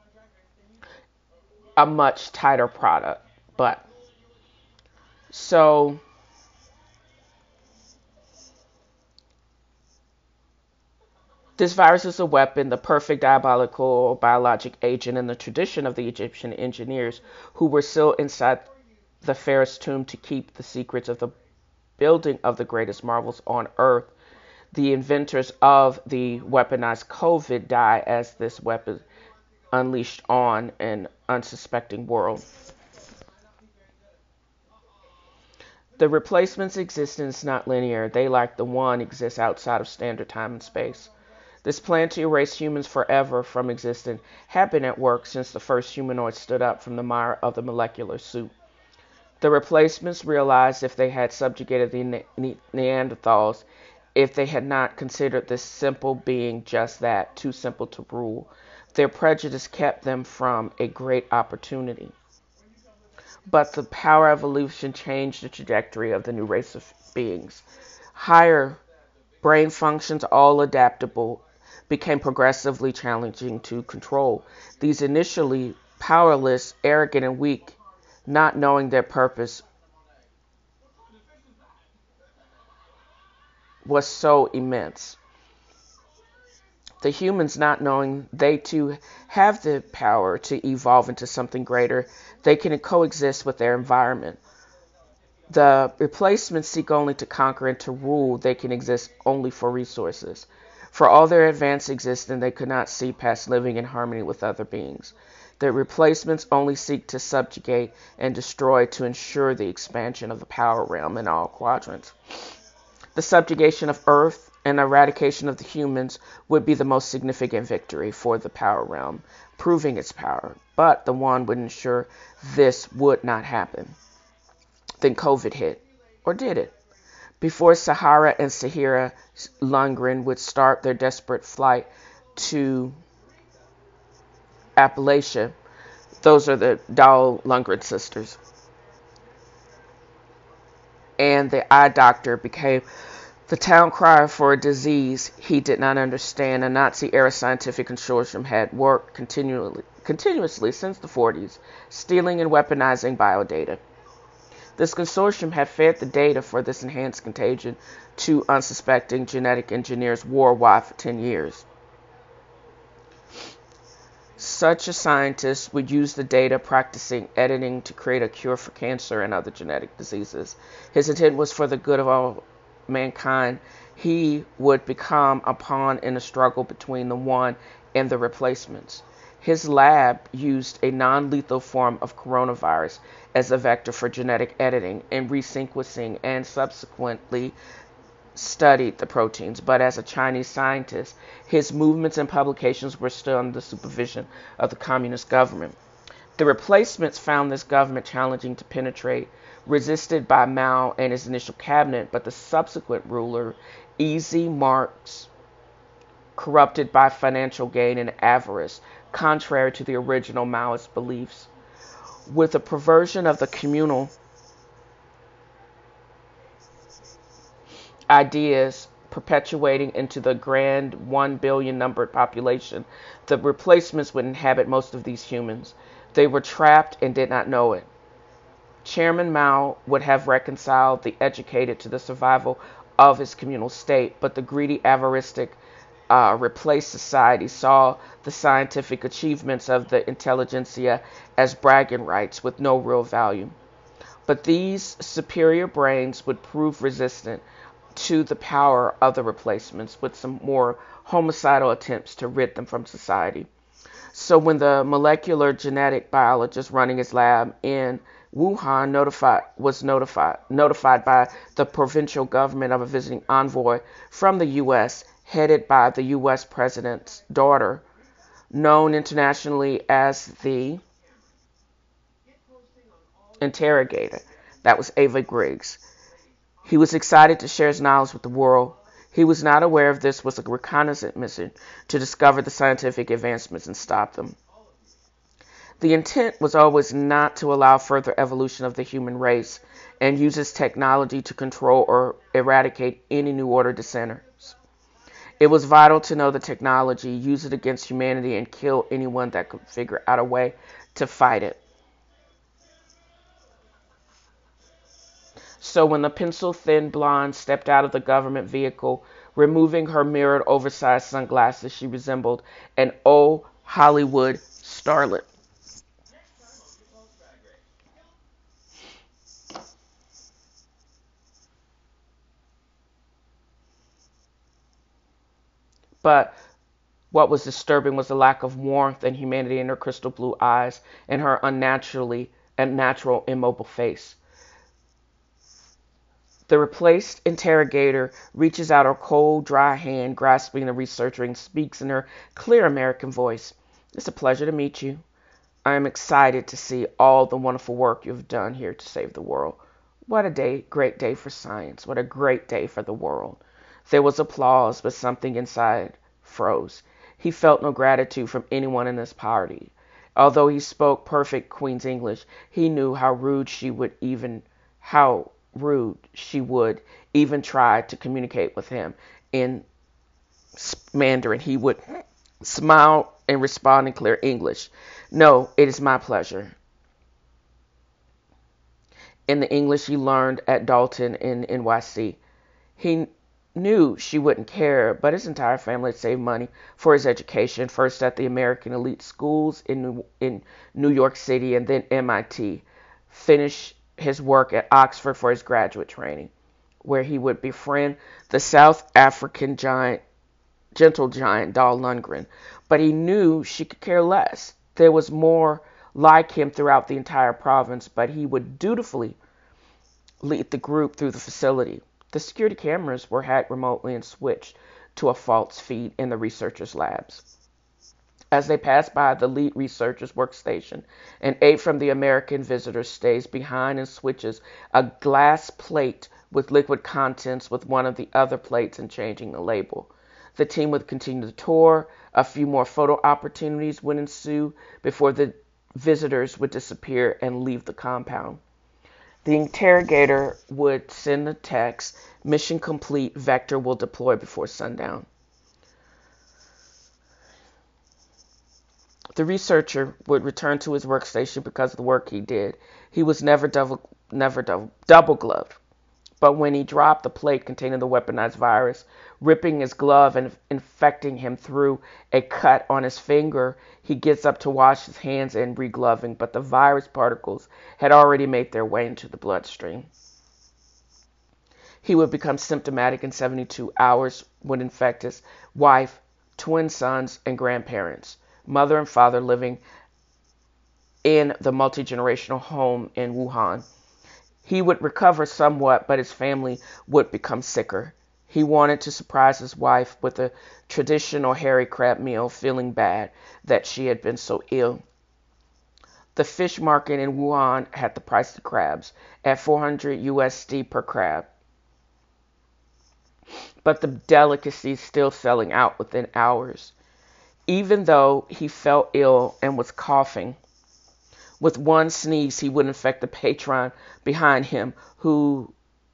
a much tighter product. But so this virus is a weapon, the perfect diabolical biologic agent in the tradition of the Egyptian engineers who were sealed inside the Pharaoh's tomb to keep the secrets of the building of the greatest marvels on earth. The inventors of the weaponized COVID die as this weapon unleashed on an unsuspecting world. The replacement's existence is not linear. They, like the one, exist outside of standard time and space. This plan to erase humans forever from existence had been at work since the first humanoids stood up from the mire of the molecular soup. The replacements realized if they had subjugated the Neanderthals, if they had not considered this simple being just that, too simple to rule, their prejudice kept them from a great opportunity. But the power evolution changed the trajectory of the new race of beings. Higher brain functions, all adaptable, became progressively challenging to control. These initially powerless, arrogant, and weak, not knowing their purpose, was so immense. The humans, not knowing they too have the power to evolve into something greater, they can coexist with their environment. The replacements seek only to conquer and to rule. They can exist only for resources. For all their advanced existence, they could not see past living in harmony with other beings. The replacements only seek to subjugate and destroy to ensure the expansion of the power realm in all quadrants. The subjugation of Earth and eradication of the humans would be the most significant victory for the power realm, proving its power. But the one would ensure this would not happen. Then COVID hit. Or did it? Before Sahara and Sahira Lundgren would start their desperate flight to Appalachia, those are the Dahl Lundgren sisters, and the eye doctor became the town crier for a disease he did not understand. A Nazi-era scientific consortium had worked continuously since the 40s, stealing and weaponizing biodata. This consortium had fed the data for this enhanced contagion to unsuspecting genetic engineers worldwide for 10 years. Such a scientist would use the data practicing editing to create a cure for cancer and other genetic diseases. His intent was for the good of all mankind. He would become a pawn in a struggle between the one and the replacements. His lab used a non-lethal form of coronavirus as a vector for genetic editing and resequencing, and subsequently studied the proteins. But as a Chinese scientist, his movements and publications were still under the supervision of the communist government. The replacements found this government challenging to penetrate, resisted by Mao and his initial cabinet, but the subsequent ruler, Easy Marx, corrupted by financial gain and avarice, contrary to the original Maoist beliefs. With the perversion of the communal ideas perpetuating into the grand 1 billion numbered population, the replacements would inhabit most of these humans. They were trapped and did not know it. Chairman Mao would have reconciled the educated to the survival of his communal state, but the greedy, avaristic, replaced society saw the scientific achievements of the intelligentsia as bragging rights with no real value. But these superior brains would prove resistant to the power of the replacements, with some more homicidal attempts to rid them from society. So when the molecular genetic biologist running his lab in Wuhan was notified by the provincial government of a visiting envoy from the U.S., headed by the U.S. President's daughter, known internationally as the interrogator. That was Ava Griggs. He was excited to share his knowledge with the world. He was not aware of this was a reconnaissance mission to discover the scientific advancements and stop them. The intent was always not to allow further evolution of the human race and use its technology to control or eradicate any New Order dissenters. It was vital to know the technology, use it against humanity, and kill anyone that could figure out a way to fight it. So when the pencil-thin blonde stepped out of the government vehicle, removing her mirrored, oversized sunglasses, she resembled an old Hollywood starlet. But what was disturbing was the lack of warmth and humanity in her crystal blue eyes and her unnatural, immobile face. The replaced interrogator reaches out her cold, dry hand, grasping the researcher, and speaks in her clear American voice. It's a pleasure to meet you. I am excited to see all the wonderful work you have done here to save the world. What a day, great day for science. What a great day for the world. There was applause, but something inside froze. He felt no gratitude from anyone in this party. Although he spoke perfect Queen's English, he knew how rude she would even try to communicate with him in Mandarin. He would smile and respond in clear English. No, it is my pleasure. In the English he learned at Dalton in NYC. He knew she wouldn't care, but his entire family had saved money for his education, first at the American elite schools in New York City and then MIT. Finished his work at Oxford for his graduate training, where he would befriend the South African gentle giant Dahl Lundgren. But he knew she could care less. There was more like him throughout the entire province, but he would dutifully lead the group through the facility. The security cameras were hacked remotely and switched to a false feed in the researchers' labs. As they passed by the lead researcher's workstation, an aide from the American visitor stays behind and switches a glass plate with liquid contents with one of the other plates and changing the label. The team would continue the tour. A few more photo opportunities would ensue before the visitors would disappear and leave the compound. The interrogator would send a text, "Mission complete, Vector will deploy before sundown." The researcher would return to his workstation because of the work he did. He was never double gloved. But when he dropped the plate containing the weaponized virus, ripping his glove and infecting him through a cut on his finger, he gets up to wash his hands and regloving, but the virus particles had already made their way into the bloodstream. He would become symptomatic in 72 hours, would infect his wife, twin sons, and grandparents, mother and father living in the multi-generational home in Wuhan. He would recover somewhat, but his family would become sicker. He wanted to surprise his wife with a traditional hairy crab meal, feeling bad that she had been so ill. The fish market in Wuhan had the price of crabs at $400 per crab. But the delicacy still selling out within hours. Even though he felt ill and was coughing, with one sneeze, he would infect the patron behind him, who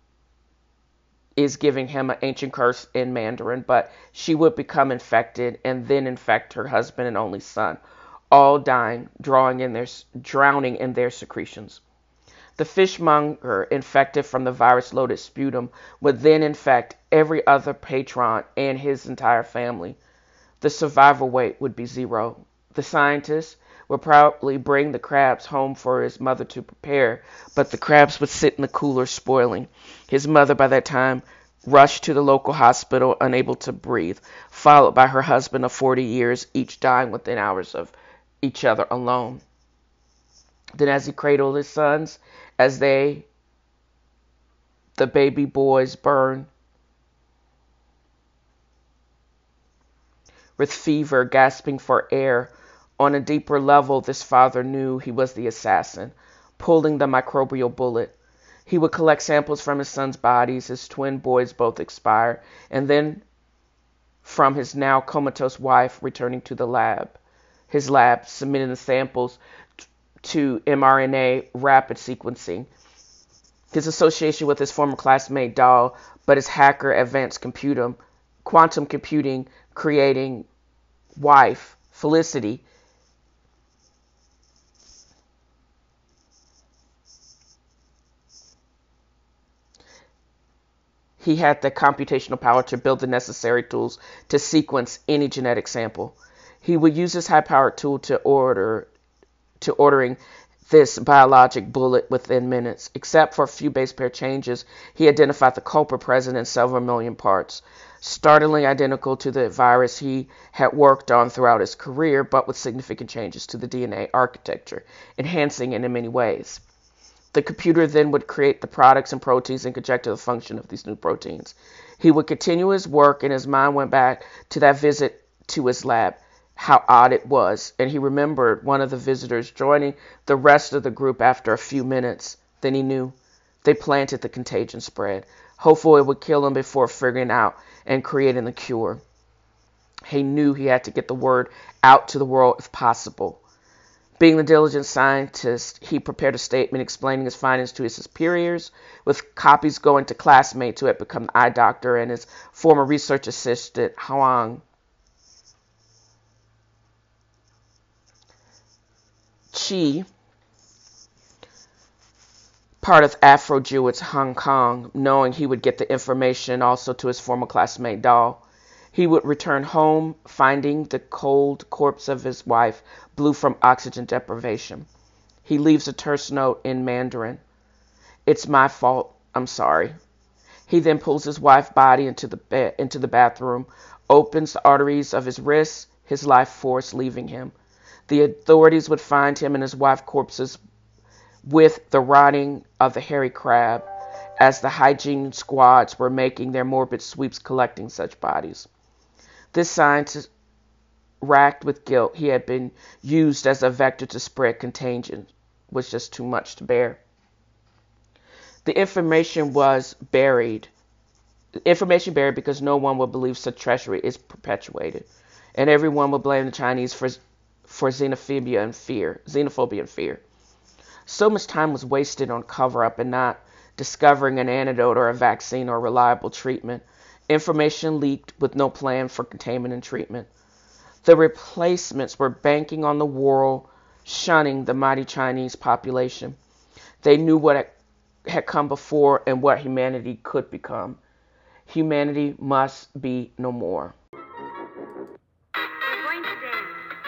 is giving him an ancient curse in Mandarin, but she would become infected and then infect her husband and only son, all dying, drowning in their secretions. The fishmonger, infected from the virus-loaded sputum, would then infect every other patron and his entire family. The survival rate would be 0. The scientist would probably bring the crabs home for his mother to prepare, but the crabs would sit in the cooler spoiling. His mother, by that time, rushed to the local hospital, unable to breathe, followed by her husband of 40 years, each dying within hours of each other alone. Then as he cradled his sons, as the baby boys burned with fever, gasping for air, on a deeper level, this father knew he was the assassin, pulling the microbial bullet. He would collect samples from his sons' bodies. His twin boys both expired, and then from his now comatose wife returning to his lab, submitting the samples to mRNA rapid sequencing. His association with his former classmate Dahl, but his hacker advanced quantum computing, creating wife Felicity. He had the computational power to build the necessary tools to sequence any genetic sample. He would use this high-powered tool to ordering this biologic bullet within minutes. Except for a few base pair changes, he identified the culprit present in several million parts, startlingly identical to the virus he had worked on throughout his career, but with significant changes to the DNA architecture, enhancing it in many ways. The computer then would create the products and proteins and conjecture the function of these new proteins. He would continue his work, and his mind went back to that visit to his lab. How odd it was. And he remembered one of the visitors joining the rest of the group after a few minutes. Then he knew they planted the contagion spread, hopeful it would kill him before figuring out and creating the cure. He knew he had to get the word out to the world if possible. Being the diligent scientist, he prepared a statement explaining his findings to his superiors, with copies going to classmates who had become eye doctor and his former research assistant, Huang Chi, part of Afro-Jewish Hong Kong, knowing he would get the information also to his former classmate Dahl. He would return home, finding the cold corpse of his wife, blue from oxygen deprivation. He leaves a terse note in Mandarin. It's my fault. I'm sorry. He then pulls his wife's body into the bathroom, opens the arteries of his wrists, his life force leaving him. The authorities would find him and his wife's corpses with the rotting of the hairy crab, as the hygiene squads were making their morbid sweeps collecting such bodies. This scientist, racked with guilt, he had been used as a vector to spread contagion, was just too much to bear. The information buried because no one would believe such treachery is perpetuated, and everyone would blame the Chinese for xenophobia and fear. So much time was wasted on cover-up and not discovering an antidote or a vaccine or reliable treatment. Information leaked with no plan for containment and treatment. The replacements were banking on the world shunning the mighty Chinese population. They knew what had come before and what humanity could become. Humanity must be no more. We're going to dance.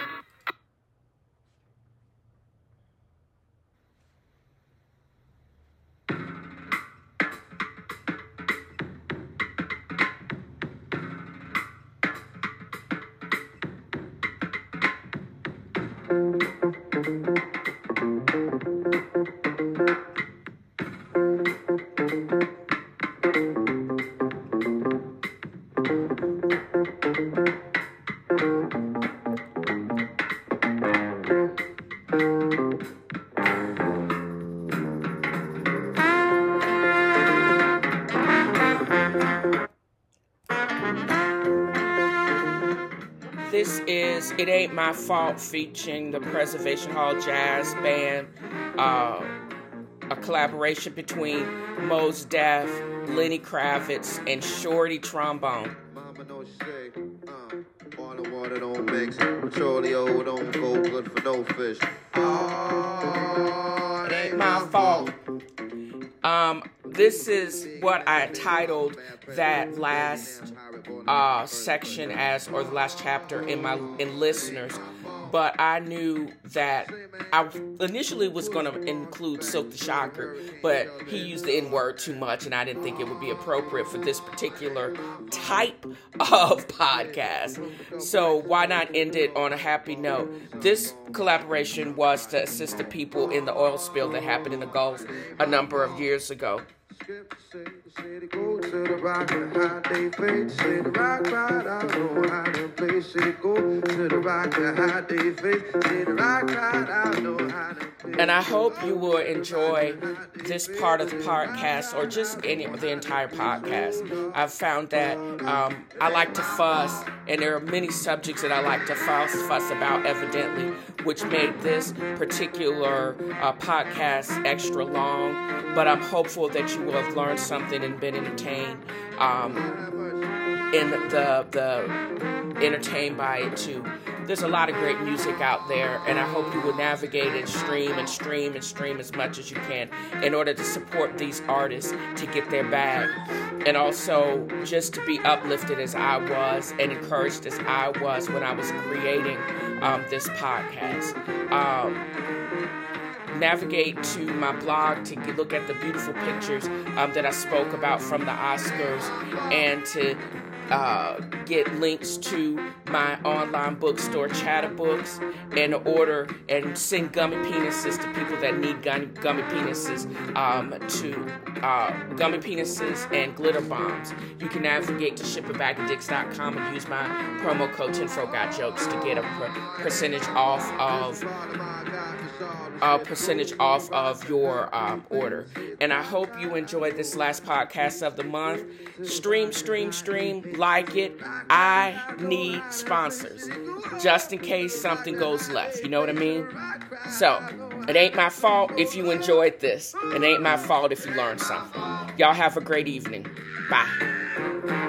This is It Ain't My Fault featuring the Preservation Hall Jazz Band, a collaboration between Mos Def, Lenny Kravitz, and Shorty Trombone. Mama don't shake, all the water don't mix, petroleum don't go good for no fish. Oh, It ain't my fault. This is what I titled that last section as, or the last chapter in listeners, but I knew that I initially was going to include Silk the Shocker, but he used the N-word too much, and I didn't think it would be appropriate for this particular type of podcast. So why not end it on a happy note? This collaboration was to assist the people in the oil spill that happened in the Gulf a number of years ago. Go to the rock and high day fade. Say the rock right out, know how to play. Say go to the rock and high day fade. Say the rock right out, know how to play. And I hope you will enjoy this part of the podcast, or just the entire podcast. I've found that I like to fuss, and there are many subjects that I like to fuss about, evidently, which made this particular podcast extra long. But I'm hopeful that you will have learned something and been entertained, entertained by it too. There's a lot of great music out there, and I hope you will navigate and stream as much as you can in order to support these artists to get their bag, and also just to be uplifted as I was and encouraged as I was when I was creating this podcast. Navigate to my blog to look at the beautiful pictures that I spoke about from the Oscars, and to get links to my online bookstore, Chatterbooks, and order and send gummy penises to people that need gummy penises, gummy penises and glitter bombs. You can navigate to shipitbackatdicks.com and use my promo code TinfoilGuyJokes to get a percentage off of your order. And I hope you enjoyed this last podcast of the month. Stream, like it. I need sponsors, just in case something goes left. You know what I mean? So, it ain't my fault if you enjoyed this. It ain't my fault if you learned something. Y'all have a great evening. Bye.